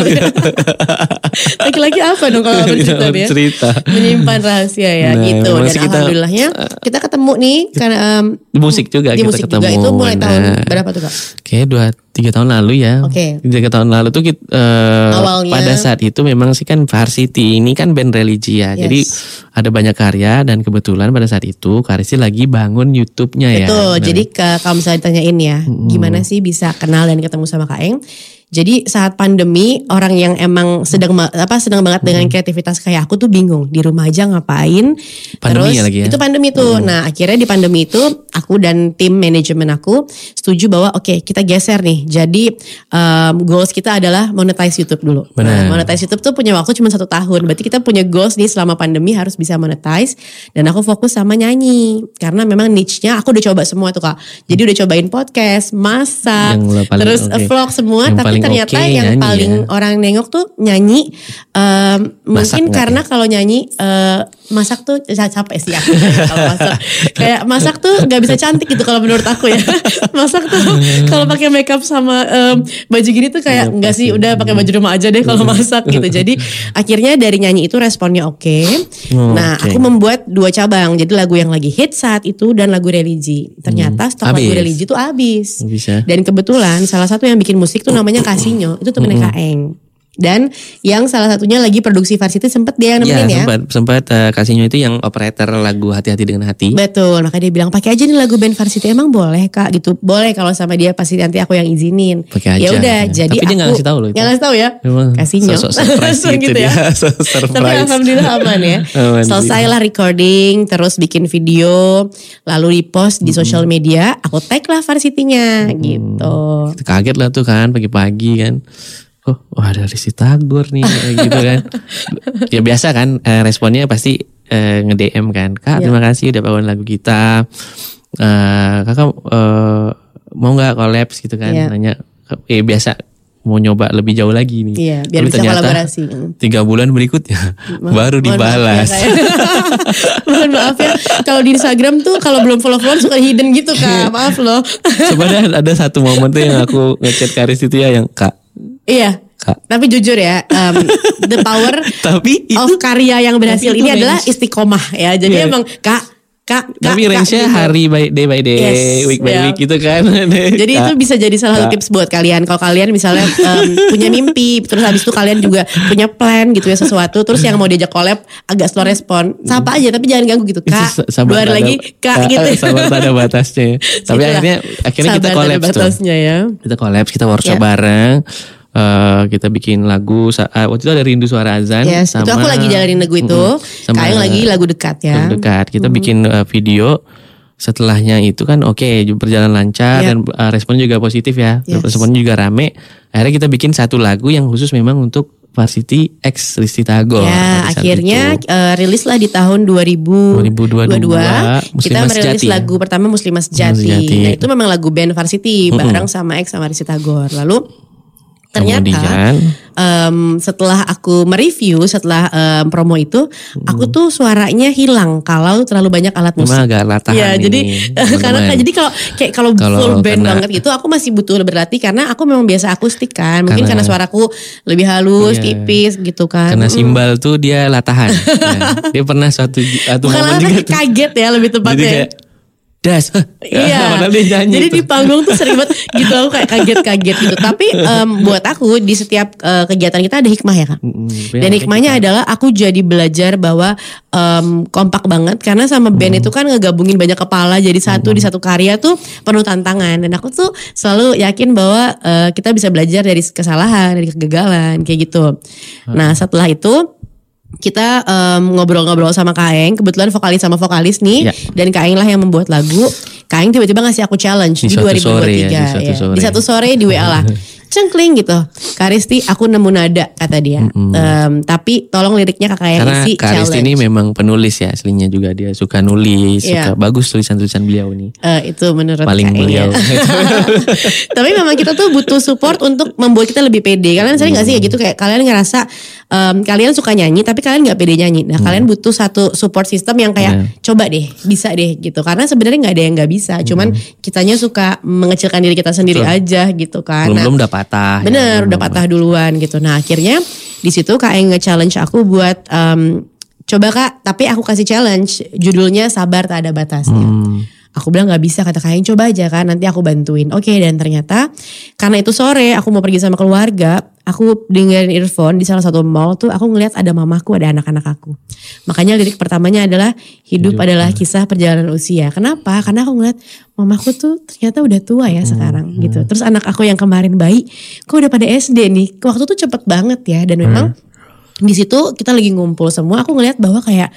Laki-laki apa dong kalau Tidak bercerita ya? bercerita. Menyimpan rahasia ya Nah, gitu. Dan masih kita- alhamdulillahnya kita ketemu nih karena em, Di musik juga di kita musik ketemu. juga itu mulai tahun Nah, berapa tuh Kak? Kayak dua tiga tahun lalu ya. Oke. Tiga tahun lalu tuh kita, eh, Awalnya. pada saat itu memang sih kan Varsity ini kan band religi ya. Yes. Jadi ada banyak karya dan kebetulan pada saat itu Karisi lagi bangun YouTube-nya ya. Betul. Benar. Jadi ke, kalau misalnya ditanyain ya, gimana sih bisa kenal dan ketemu sama Kak Eng? Jadi saat pandemi, orang yang emang sedang ma- apa sedang banget dengan kreativitas kayak aku tuh bingung di rumah aja ngapain. Pandemi Terus ya lagi ya? itu pandemi tuh. Nah akhirnya di pandemi itu aku dan tim manajemen aku setuju bahwa oke kita geser nih. Jadi um, goals kita adalah monetize YouTube dulu. Benar. Nah, monetize YouTube tuh punya waktu cuma satu tahun. Berarti kita punya goals nih selama pandemi harus bisa monetize. Dan aku fokus sama nyanyi karena memang niche-nya aku udah coba semua tuh Kak. Jadi udah cobain podcast, masak, Yang lo paling terus oke. vlog semua. Yang Tapi paling ternyata oke yang nyanyi paling ya. orang nengok tuh nyanyi. Um, Masak mungkin nggak karena kalau nyanyi uh, masak tuh capek sih aku kalau masak. Kayak masak tuh nggak bisa cantik gitu kalau menurut aku ya. Masak tuh kalau pakai makeup sama um, baju gini tuh kayak enggak sih, udah pakai baju rumah aja deh kalau masak gitu. Jadi akhirnya dari nyanyi itu responnya oke. Oh, Nah, oke. aku membuat dua cabang. Jadi lagu yang lagi hit saat itu dan lagu religi. Ternyata stok lagu Habis. religi itu habis. Bisa. Dan kebetulan salah satu yang bikin musik tuh namanya Kasinyo. Itu temennya Kak Eng. Dan yang salah satunya lagi produksi Varsity sempet dia yang Iya nemenin ya. sempat sempat eh, Kasinyo itu yang operator lagu Hati-Hati Dengan Hati. Betul, makanya dia bilang pakai aja nih lagu band Varsity. Emang boleh Kak gitu? Boleh kalau sama dia pasti nanti aku yang izinin. Pakai aja. Ya udah, Ya. jadi Tapi aku dia nggak ngasih tahu loh itu. Nggak ngasih tahu ya. Memang Kasinyo. sosok surprise Langsung gitu dia. Surprise. Tapi alhamdulillah aman ya. Aman. Selesailah recording, terus bikin video, lalu di post di sosial media. Aku tag lah Varsity-nya gitu. Kaget lah tuh kan pagi-pagi kan. Oh, wah ada Risty Tagor nih kayak gitu kan. Ya biasa kan eh, responnya pasti eh, nge-D M kan. Kak Ya. terima kasih udah bawain lagu kita. Eh, kakak eh, mau nggak kolaps gitu kan, Iya. nanya eh biasa mau nyoba lebih jauh lagi nih. Iya, biar Tapi bisa ternyata kolaborasi. Tiga bulan berikutnya Ma- baru mohon dibalas. maaf ya, Kak. Mohon maaf ya, kalau di Instagram tuh kalau belum follow-follow suka hidden gitu Kak, maaf loh. Sebenarnya ada satu momen tuh yang aku ngechat Karis itu ya yang Kak. Iya. Kak. Tapi jujur ya, um, the power Tapi itu, of karya yang berhasil tapi itu ini adalah range. istiqomah ya. Jadi Iya. emang Kak, Kak, tapi Kak, range-nya Kak, gitu. hari by day by day, Yes, week by ya. week gitu kan. Jadi itu bisa jadi salah satu Kak. tips buat kalian. Kalau kalian misalnya um, punya mimpi, terus habis itu kalian juga punya plan gitu ya sesuatu, terus yang mau diajak collab agak slow respon, sapa aja tapi jangan ganggu gitu. Kak, Sabar dua hari ada- lagi Kak gitu. Sabar ada batasnya. Tapi Itulah. akhirnya akhirnya kita Sabar ada collab tuh. batasnya ya. Kita collab, kita workshop Ya. bareng. Eh, kita bikin lagu sa- ah, waktu itu ada Rindu Suara Azan Yes, itu aku lagi jalanin lagu itu. Mm-mm. Sama- Kayaknya lagi lagu dekat ya. lagu dekat. Kita bikin eh, video. Setelahnya itu kan oke berjalan lancar Ya. dan eh, responnya juga positif ya. Yes. Responnya juga rame. Akhirnya kita bikin satu lagu yang khusus memang untuk Varsity X Risti Tagor. Ya, pada saat akhirnya itu. uh, rilis lah di tahun dua ribu dua puluh dua. Kita Muslimah merilis Sejati ya? lagu pertama Muslimah Sejati. Sejati. Nah, itu memang lagu band Varsity Mm-mm. bareng sama X sama Risti Tagor. Lalu ternyata Kemudian um, setelah aku mereview setelah um, promo itu, aku tuh suaranya hilang kalau terlalu banyak alat musik. memang agak latahan Iya, ini, jadi teman-teman. karena jadi kalau kayak kalau Kalau full band karena- banget gitu, aku masih butuh berlatih karena aku memang biasa akustik kan. Mungkin karena, Karena- suaraku lebih halus, Iya. tipis gitu kan. karena Mm. simbal tuh dia latahan. Nah, dia pernah suatu satu Bukan momen lah, juga tapi tuh. kaget ya lebih Jadi tepatnya. kayak das. Iya. Padahal dia nyanyi Jadi tuh. di panggung tuh sering banget gitu, aku kayak kaget-kaget gitu. Tapi em, buat aku di setiap eh, kegiatan kita ada hikmah ya Kak. Dan hikmahnya adalah aku jadi belajar bahwa em, kompak banget karena sama band itu kan ngegabungin banyak kepala jadi satu di satu karya tuh penuh tantangan. Dan aku tuh selalu yakin bahwa eh, kita bisa belajar dari kesalahan, dari kegagalan kayak gitu. Nah setelah itu kita em, ngobrol-ngobrol sama Kak Eng, kebetulan vokalis sama vokalis nih, Ya. dan Kak Eng lah yang membuat lagu. Kak Eng tiba-tiba ngasih aku challenge Di di, suatu dua ribu dua puluh tiga sore ya, di suatu ya. sore. Di satu sore di W A lah. Cengkling gitu. Kak Risti, aku nemu nada kata dia. Em, tapi tolong liriknya Kak Eng Karena isi Kak Risti challenge. ini memang penulis ya aslinya juga, dia suka nulis, Iya. suka bagus tulisan-tulisan beliau nih. Eh, itu menurut Paling Kak Eng ya. beliau. Tapi memang kita tuh butuh support untuk membuat kita lebih pede. Kalian sering gak sih kayak gitu, kayak kalian ngerasa em, kalian suka nyanyi tapi kalian gak pede nyanyi. Nah kalian butuh satu support system yang kayak Iya. coba deh, bisa deh gitu. Karena sebenarnya gak ada yang gak bisa. Cuman kitanya suka mengecilkan diri kita sendiri Betul. aja gitu kan. Nah, Belum-belum udah patah. bener ya, udah belum. patah duluan gitu. Nah akhirnya di situ Kak Eng nge-challenge aku buat em, coba Kak, tapi aku kasih challenge judulnya Sabar Tak Ada Batasnya. Hmm. Aku bilang gak bisa, kata Kak Eng, coba aja kan nanti aku bantuin. Oke, dan ternyata karena itu sore aku mau pergi sama keluarga, aku dengerin earphone di salah satu mall tuh aku ngeliat ada mamaku, ada anak-anak aku. Makanya lirik pertamanya adalah hidup, Hidup, adalah kisah perjalanan usia. Kenapa? Karena aku ngeliat mamaku tuh ternyata udah tua ya sekarang gitu. Terus anak aku yang kemarin bayi kok udah pada S D nih. Waktu tuh cepet banget ya, dan memang di situ kita lagi ngumpul semua, aku ngeliat bahwa kayak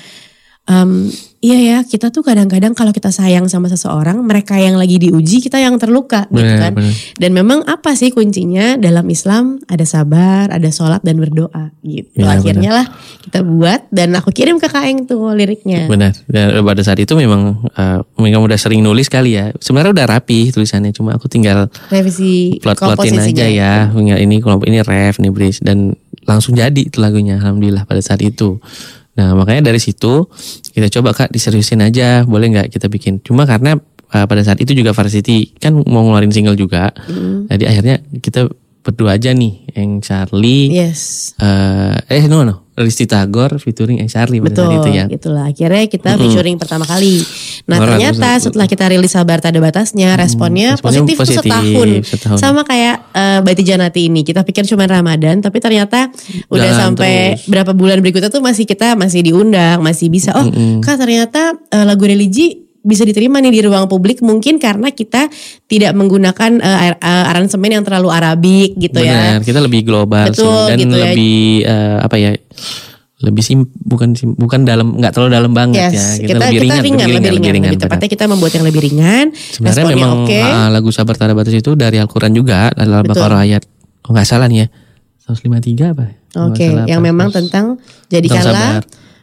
Um, iya ya, kita tuh kadang-kadang kalau kita sayang sama seseorang, mereka yang lagi diuji, kita yang terluka gitu Bener, kan. bener. Dan memang apa sih kuncinya dalam Islam? Ada sabar, ada sholat dan berdoa gitu. Ya, Akhirnya lah kita buat dan aku kirim ke Kak Eng tuh liriknya. Benar. Dan pada saat itu memang uh, memang udah sering nulis kali ya. Sebenarnya udah rapi tulisannya, cuma aku tinggal Revisi plot-plotin komposisinya. aja ya. Punya ini kelompok ini ref nih Bris, dan langsung jadi itu lagunya, alhamdulillah pada saat itu. Nah makanya dari situ kita coba Kak diseriusin aja, boleh nggak kita bikin. Cuma karena uh, pada saat itu juga Varsity kan mau ngeluarin single juga, Mm. jadi akhirnya kita berdua aja nih, Eng Charlie, Yes. uh, eh no no, Risti Tagor featuring Eng Charlie pada saat Betul, itu ya. itulah. Akhirnya kita Mm-mm. featuring pertama kali. Nah Orang- ternyata setelah kita rilis Sabar Tak Ada Batasnya, responnya, responnya positif, tuh positif, setahun. setahun. Sama kayak uh, Baiti Janati ini. Kita pikir cuma Ramadan, tapi ternyata udah Jalan sampai terus. berapa bulan berikutnya tuh masih kita masih diundang, masih bisa. Oh Mm-mm. Kak ternyata uh, lagu religi bisa diterima nih di ruang publik, mungkin karena kita tidak menggunakan uh, ar- uh, aransemen yang terlalu Arabik gitu ya. Benar, kita lebih global sih, Betul, dan gitu ya. lebih eh, apa ya? Lebih sim bukan sim bukan dalam nggak terlalu dalam banget Yes, ya. kita, kita ringan, lebih ringan, lebih, benar. tepatnya kita membuat yang lebih ringan. Sebenarnya responnya memang oke. ah, lagu Sabar Tak Ada Batas itu dari Al-Quran juga, dalam Betul. Al-Baqarah ayat oh nggak salah nih ya seratus lima puluh tiga apa? Kalau Oke, nggak salah yang apa. memang Terus tentang tentang jadikanlah sabar.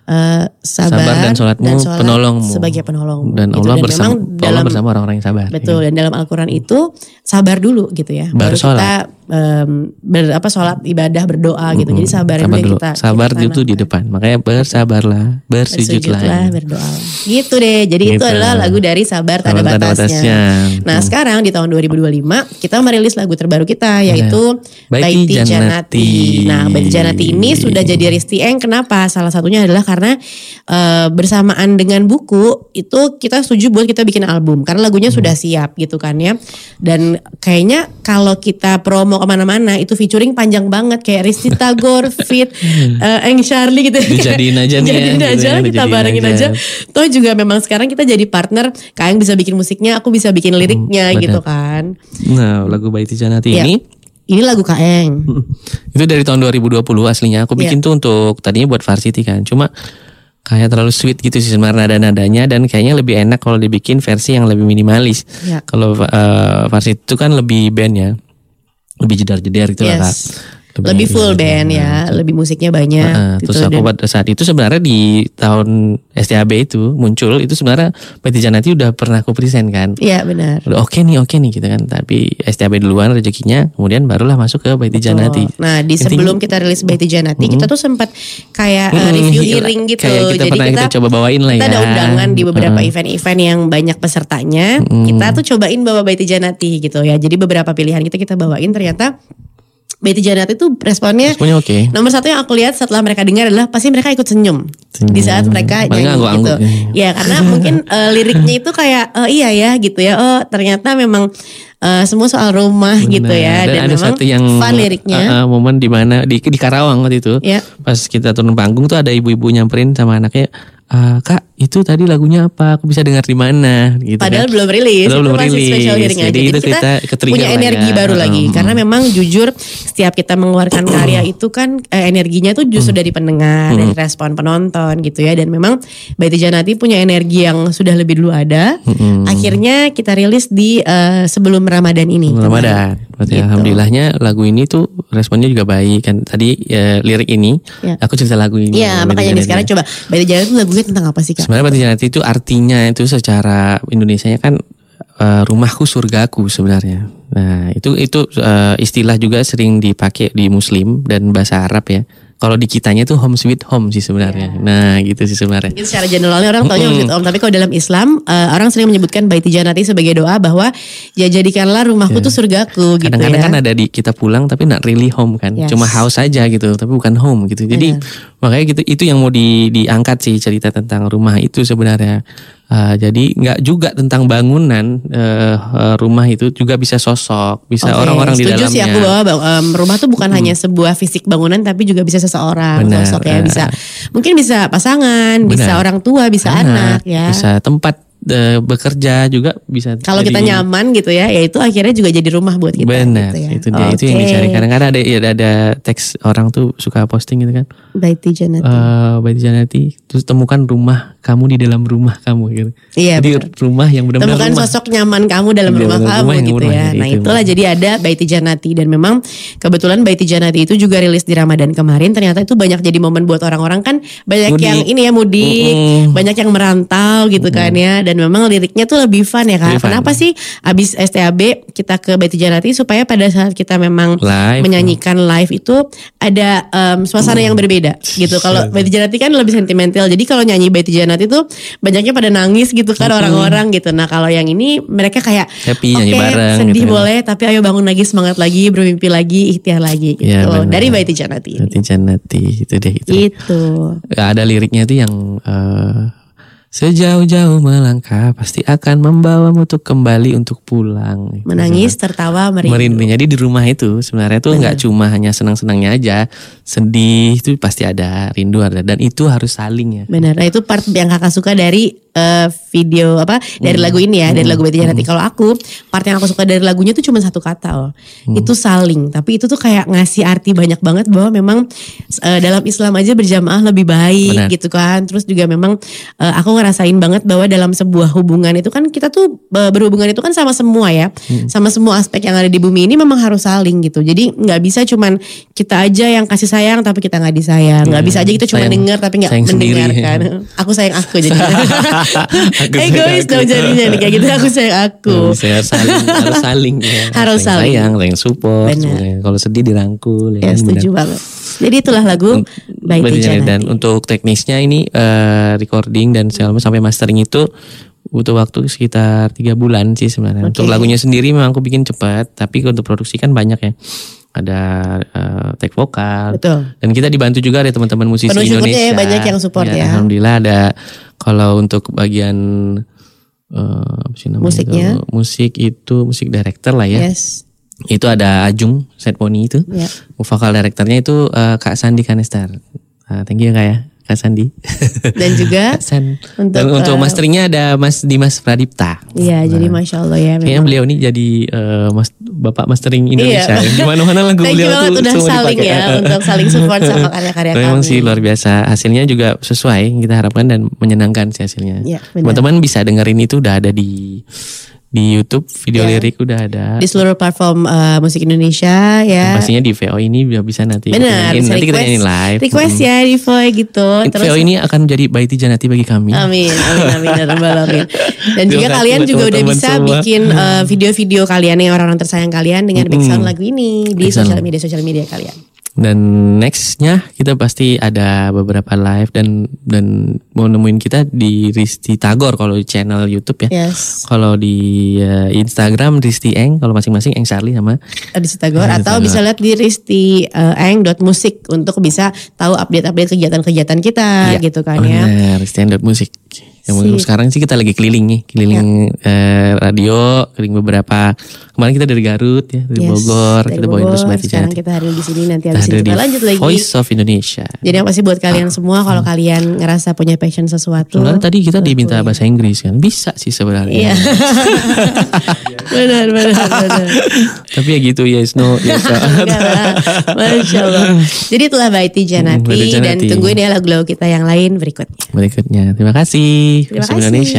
uh, sabar, sabar dan sholatmu dan sholat penolongmu sebagai penolongmu. Dan gitu. Allah dan bersama memang Allah dalam, bersama orang-orang yang sabar. Betul. Ya. Dan dalam Al-Quran itu sabar dulu gitu ya. Baru, Baru kita um, ber, apa sholat ibadah berdoa gitu. Jadi sabar, sabar dulu dulu. kita. Sabar kita itu di depan. Makanya bersabarlah, bersujudlah, bersujudlah, berdoa. Gitu deh. Jadi gitu. itu adalah lagu dari Sabar Tak Ada Sabar, Batasnya. batasnya. Nah hmm. sekarang di tahun dua ribu dua puluh lima kita merilis lagu terbaru kita yaitu Baiti, Baiti Janati. Janati. Nah Baiti Janati ini sudah jadi Risti Eng. Kenapa? Salah satunya adalah karena uh, bersamaan dengan buku itu kita setuju buat kita bikin album karena lagunya hmm. sudah siap gitu kan ya. Dan kayaknya kalau kita promo kemana-mana itu featuring panjang banget kayak Risti Tagor, Fit, uh, Eng Charlie gitu. Dijadiin aja nih Dijadiin ya, aja, kita barengin aja. aja. Toh juga memang sekarang kita jadi partner, Kak Eng bisa bikin musiknya, aku bisa bikin liriknya hmm, gitu kan. Nah, lagu Baiti Janati ya. ini ini lagu Kak Eng. Itu dari tahun dua ribu dua puluh aslinya. Aku bikin ya. tuh untuk tadinya buat Varsity kan. Cuma kayak terlalu sweet gitu sih sebenarnya nada-nadanya dan kayaknya lebih enak kalau dibikin versi yang lebih minimalis. Ya. Kalau uh, Varsity itu kan lebih band ya. Lebih jedar-jedar gitu yes. lah Kak. Lebih, lebih full band ya, nah, lebih musiknya banyak. Nah, gitu. Terus aku pada saat itu sebenarnya di tahun S T A B itu muncul itu sebenarnya Baiti Janati udah pernah aku present kan. Iya benar. Udah oke okay nih oke okay nih gitu kan. Tapi S T A B duluan rezekinya, kemudian barulah masuk ke Baiti Janati. Nah di sebelum kita rilis Baiti Janati mm-hmm. kita tuh sempat kayak uh, review hearing gitu. Kayak kita Jadi pernah kita kita coba bawain lah ya. Kita ada undangan di beberapa uh. event-event yang banyak pesertanya. Mm. Kita tuh cobain bawa Baiti Janati gitu ya. Jadi beberapa pilihan kita kita bawain ternyata Baiti Janati itu responnya, responnya okay. Nomor satu yang aku lihat setelah mereka dengar adalah pasti mereka ikut senyum, senyum. Di saat mereka nyanyi gitu. Anggu, ya karena mungkin uh, liriknya itu kayak uh, iya ya gitu ya. Oh ternyata memang uh, semua soal rumah. Benar. Gitu ya. Dan, Dan ada memang satu yang fun liriknya. Uh, uh, momen di mana di, di Karawang waktu itu, ya. Pas kita turun panggung tuh ada ibu-ibu nyamperin sama anaknya. Uh, Kak itu tadi lagunya apa? Aku bisa dengar di mana? Gitu Padahal kan? belum rilis. Padahal itu belum masih rilis. Special hearing Jadi aja. itu Jadi kita, kita punya energi ya. baru hmm. lagi. Karena memang jujur setiap kita mengeluarkan karya itu kan eh, energinya tuh justru hmm. dari pendengar, hmm. dari respon penonton gitu ya. Dan memang Baiti Janati punya energi yang sudah lebih dulu ada. Hmm. Akhirnya kita rilis di uh, sebelum Ramadan ini. Ramadan. Berarti gitu. Alhamdulillahnya lagu ini tuh responnya juga baik kan. Tadi uh, lirik ini ya. Aku cerita lagu ini. Iya makanya nih sekarang coba Baiti Janati itu lagunya tentang apa sih Kak? Sebenarnya Baiti Janati itu artinya itu secara Indonesianya kan uh, rumahku surgaku sebenarnya. Nah itu itu uh, istilah juga sering dipakai di Muslim dan bahasa Arab ya. Kalau di kitanya tuh home sweet home sih sebenarnya. Yeah. Nah gitu sih sebenarnya. Itu secara generalnya orang taunya home sweet home. Tapi kalau dalam Islam uh, orang sering menyebutkan Baiti Janati sebagai doa bahwa ya jadikanlah rumahku yeah. tuh surgaku gitu. Kadang-kadang ya. kan ada di kita pulang tapi not really home kan. Yes. Cuma house aja gitu tapi bukan home gitu. Jadi yeah. makanya gitu itu yang mau di, diangkat sih cerita tentang rumah itu sebenarnya. Uh, jadi nggak juga tentang bangunan uh, uh, rumah itu juga bisa sosok, bisa okay. orang-orang di dalamnya. Setuju sih aku bahwa um, rumah tuh bukan hmm. hanya sebuah fisik bangunan tapi juga bisa seseorang, benar, sosok ya bisa. Mungkin bisa pasangan, benar. Bisa orang tua, bisa anak, anak ya. Bisa tempat de, bekerja juga bisa. Kalau kita nyaman gitu ya, ya itu akhirnya juga jadi rumah buat kita. Benar, gitu ya. itu dia okay. itu yang dicari. Kadang-kadang ada ya, ada teks orang tuh suka posting gitu kan. Baiti Janati. Uh, Baiti Janati, terus temukan rumah kamu di dalam rumah kamu gitu. Iya. Jadi benar. rumah yang benar-benar temukan rumah. Sosok nyaman kamu dalam di rumah dalam kamu rumah gitu ya. Nah itu. itulah jadi ada Baiti Janati dan memang kebetulan Baiti Janati itu juga rilis di Ramadan kemarin. Ternyata itu banyak jadi momen buat orang-orang kan banyak mudik. Yang ini ya mudik, mm-hmm. banyak yang merantau gitu mm-hmm. kan ya. Dan memang liriknya tuh lebih fun ya Kak. Fun. Kenapa sih abis S T A B kita ke Baiti Janati supaya pada saat kita memang live. menyanyikan live itu ada um, suasana mm. yang berbeda gitu. Kalau Baiti Janati kan lebih sentimental. Jadi kalau nyanyi Baiti Janati tuh banyaknya pada nangis gitu kan mm-hmm. orang-orang gitu. Nah kalau yang ini mereka kayak happy okay, nyanyi bareng sedih gitu. Boleh tapi ayo bangun lagi, semangat lagi, bermimpi lagi, ikhtiar lagi gitu. Ya, dari Baiti Janati. Baiti Janati itu deh itu. Itu. Ada liriknya tuh yang uh, sejauh-jauh melangkah pasti akan membawamu untuk kembali untuk pulang. Menangis, gitu. Tertawa, merindu. Merindu. Jadi di rumah itu sebenarnya tuh nggak cuma hanya senang-senangnya aja, sedih itu pasti ada, rindu ada, dan itu harus saling ya. Benar. Nah itu part yang kakak suka dari uh, video apa dari Hmm. lagu ini ya, dari Hmm. lagu Baiti Janati. Kalau aku, part yang aku suka dari lagunya tuh cuma satu kata loh. Hmm. Itu saling. Tapi itu tuh kayak ngasih arti banyak banget bahwa memang uh, dalam Islam aja berjamaah lebih baik Benar. gitu kan. Terus juga memang uh, aku ngerasain banget bahwa dalam sebuah hubungan itu kan kita tuh uh, berhubungan itu kan sama semua ya. Hmm. Sama semua aspek yang ada di bumi ini memang harus saling gitu. Jadi nggak bisa cuman kita aja yang kasih sayang tapi kita nggak disayang. Nggak Hmm. bisa aja kita cuma Sayang- dengar tapi nggak sayang sendiri. mendengarkan. Aku sayang aku jadi. Aku sayang Egois aku. dong jadinya nih kayak gitu. Aku sayang aku. Saya saling, harus saling ya. Harus saling. Sayang, saling support. Benar. sebenarnya. Kalau sedih dirangkul. Ya, kan, setuju benar. banget. Jadi itulah lagu Baiti Baiti Janati. Dan Janati. untuk teknisnya ini eh, recording dan segala macam sampai mastering itu butuh waktu sekitar tiga bulan sih sebenarnya. Oke. Untuk lagunya sendiri memang aku bikin cepat, tapi untuk produksi kan banyak ya. Ada eh, take vokal. Betul. Dan kita dibantu juga dari teman-teman musisi Penuh syukurnya Indonesia. ya, banyak yang support ya. Alhamdulillah ada. Kalau untuk bagian eh, apa sih namanya Musiknya? itu? Musik itu musik director lah ya. Yes. Itu ada Ajung Setponi itu. Ya. Vokal directornya itu eh, Kak Sandi Kanestar. Ah, thank you Kak ya, Kak Sandi. Dan juga San. untuk, Dan untuk eh, masteringnya ada Mas Dimas Pradipta. Iya, jadi masya Allah ya. Kayaknya memang. beliau ini jadi eh, mas, bapak mastering Indonesia. Iya. Di mana-mana lagu Thank you beliau banget tuh udah semua saling dipakai. ya untuk saling support sama karya-karya kami. Memang sih luar biasa. Hasilnya juga sesuai kita harapkan dan menyenangkan sih hasilnya. Iya, benar. Teman-teman bisa dengerin itu udah ada di di YouTube, video Ya. lirik udah ada. Di seluruh platform eh, musik Indonesia ya. Pastinya di V O ini bisa nanti kita Benar, nyanyiin. bisa Nanti kita request, nyanyiin live. request Mm. ya di V O gitu. V O ini akan menjadi Baiti Janati bagi kami. Amin, amin, amin, ya rabbal alamin. Dan Terima juga kasih kalian buat juga udah teman-teman bisa semua. bikin eh, video-video kalian yang orang-orang tersayang kalian dengan Mm-mm. background lagu ini di Background. sosial media sosial media kalian. Dan nextnya kita pasti ada beberapa live dan dan mau nemuin kita di Risti Tagor kalau di channel YouTube ya. Yes. Kalau di uh, Instagram Risti Eng, kalau masing-masing Eng Charlie sama Di Sitagor Di atau Sitagor. bisa lihat di risti eng dot musik untuk bisa tahu update-update kegiatan-kegiatan kita Iya, gitu kan ya. benar, Risti Eng dot musik. Yang Sip. sekarang sih kita lagi keliling nih, keliling eh, radio, keliling beberapa. Kemarin kita dari Garut ya, dari Yes, Bogor, dari kita bawain terus Bogor. Baiti Sekarang Janati. kita hari di sini, nanti Kita habis ini ada kita di lanjut lagi. Voice of Indonesia. Jadi yang pasti buat kalian semua kalau kalian ngerasa punya passion sesuatu. Sebenarnya tadi kita diminta bahasa Inggris kan, bisa sih sebenarnya. Iya. benar, benar, benar. Tapi ya gitu, yes no, yes no. Enggak lah. Masya Allah. Jadi itulah Baiti Janati, Baiti Janati. dan tungguin ya lagu-lagu kita yang lain berikutnya. Berikutnya, terima kasih. Terima Voice of kasih. Indonesia.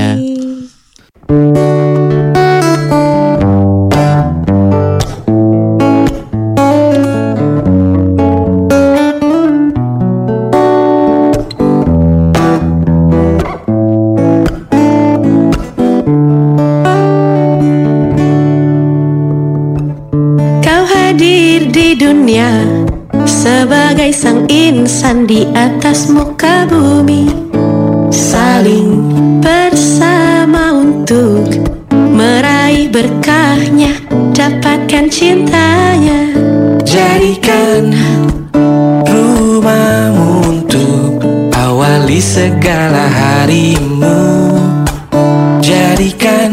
Kau hadir di dunia sebagai sang insan di atas muka bumi, saling bersama untuk meraih berkahnya, dapatkan cintanya. Jadikan rumahmu untuk awali segala harimu. Jadikan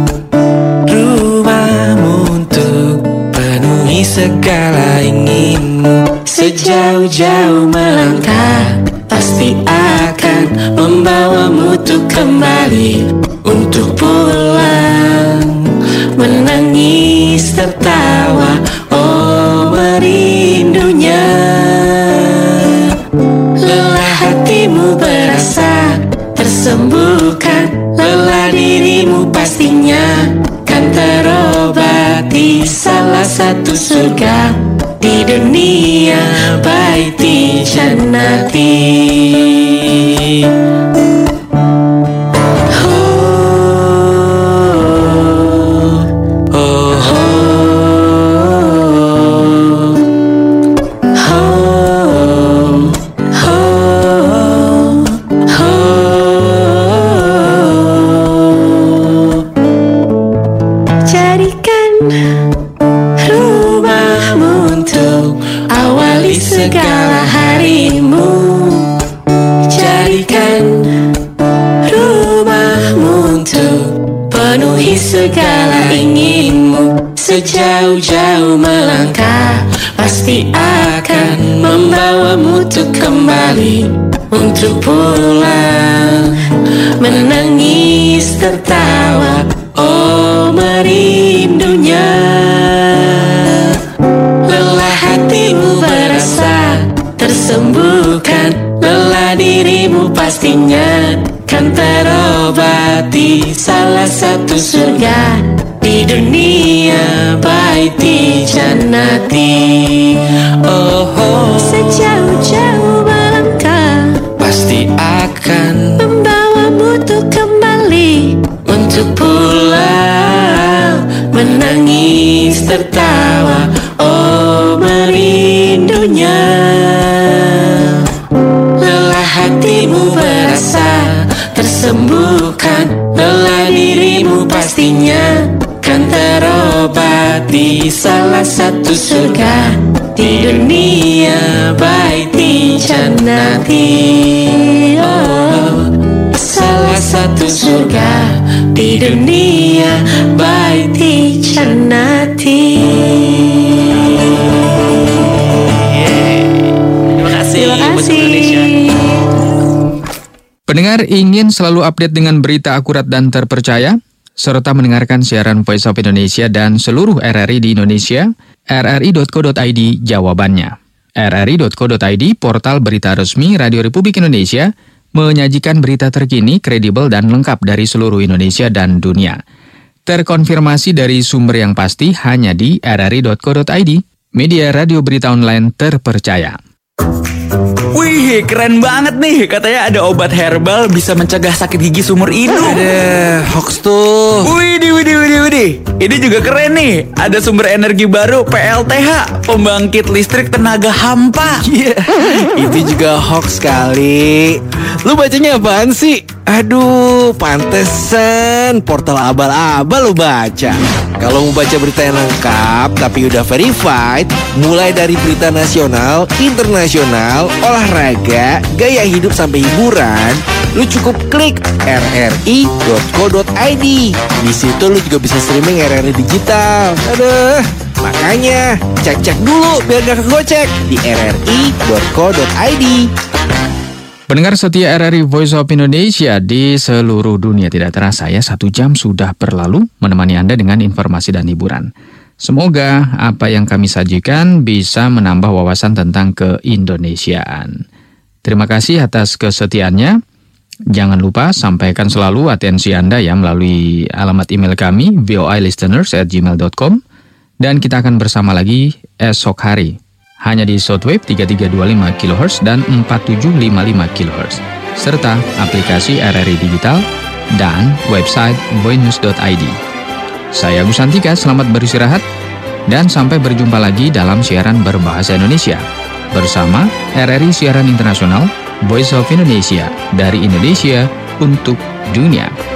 rumahmu untuk penuhi segala inginmu. Sejauh-jauh melangkah pasti akan membawamu tuh kembali untuk pulang, menangis tertawa, oh merindunya. Lelah hatimu berasa tersembuhkan, lelah dirimu pastinya kan terobati. Salah satu surga di dunia, Baiti Janati. Jadikan rumahmu untuk awali segala harimu. Jadikan rumahmu untuk penuhi segala inginmu. Sejauh-jauh melangkah pasti akan membawamu tuh kembali untuk pulang, menangis tertawa, oh merindunya. Lelah hatimu berasa tersembuhkan, lelah dirimu pastinya kan terobati. Salah satu surga di dunia, Baiti Jannati. Oh, oh. Sejauh-jauh melangkah, pasti akan membawamu tuh kembali untuk pulang, menangis tertawa, oh merindunya. Lelah hatimu berasa tersembuhkan, lelah dirimu pastinya kan terobati. Salah satu surga di dunia, Baiti Jannati. Oh, salah satu surga di dunia, Baiti Jannati. Terima kasih. Terima kasih. Pendengar ingin selalu update dengan berita akurat dan terpercaya, serta mendengarkan siaran Voice of Indonesia dan seluruh R R I di Indonesia? R R I dot co dot I D jawabannya. R R I dot co dot I D, portal berita resmi Radio Republik Indonesia, menyajikan berita terkini, kredibel, dan lengkap dari seluruh Indonesia dan dunia. Terkonfirmasi dari sumber yang pasti hanya di R R I dot co dot I D, media radio berita online terpercaya. Wih, keren banget nih. Katanya ada obat herbal bisa mencegah sakit gigi seumur hidup. Ada hoax tuh. Widih, widih, widih, widih. Ini juga keren nih. Ada sumber energi baru, P L T H, pembangkit listrik tenaga hampa. Yeah. Itu juga hoax kali. Lu bacanya apaan sih? Aduh, pantesan portal abal-abal lu baca. Kalau mau baca berita yang lengkap tapi udah verified, mulai dari berita nasional, internasional, olahraga, gaya hidup sampai hiburan, lu cukup klik R R I dot co dot I D. Di situ lu juga bisa streaming R R I digital. Aduh, makanya cek-cek dulu biar gak kegocek di R R I dot co dot I D. Pendengar setia R R I Voice of Indonesia di seluruh dunia, tidak terasa ya satu jam sudah berlalu menemani Anda dengan informasi dan hiburan. Semoga apa yang kami sajikan bisa menambah wawasan tentang keindonesiaan. Terima kasih atas kesetiaannya. Jangan lupa sampaikan selalu atensi Anda ya melalui alamat email kami voilisteners at gmail dot com, dan kita akan bersama lagi esok hari. Hanya di shortwave tiga tiga dua lima kilohertz dan empat tujuh lima lima kilohertz, serta aplikasi R R I Digital dan website voinews dot I D. Saya Agus Santika, selamat beristirahat, dan sampai berjumpa lagi dalam siaran berbahasa Indonesia bersama R R I Siaran Internasional Voice of Indonesia, dari Indonesia untuk dunia.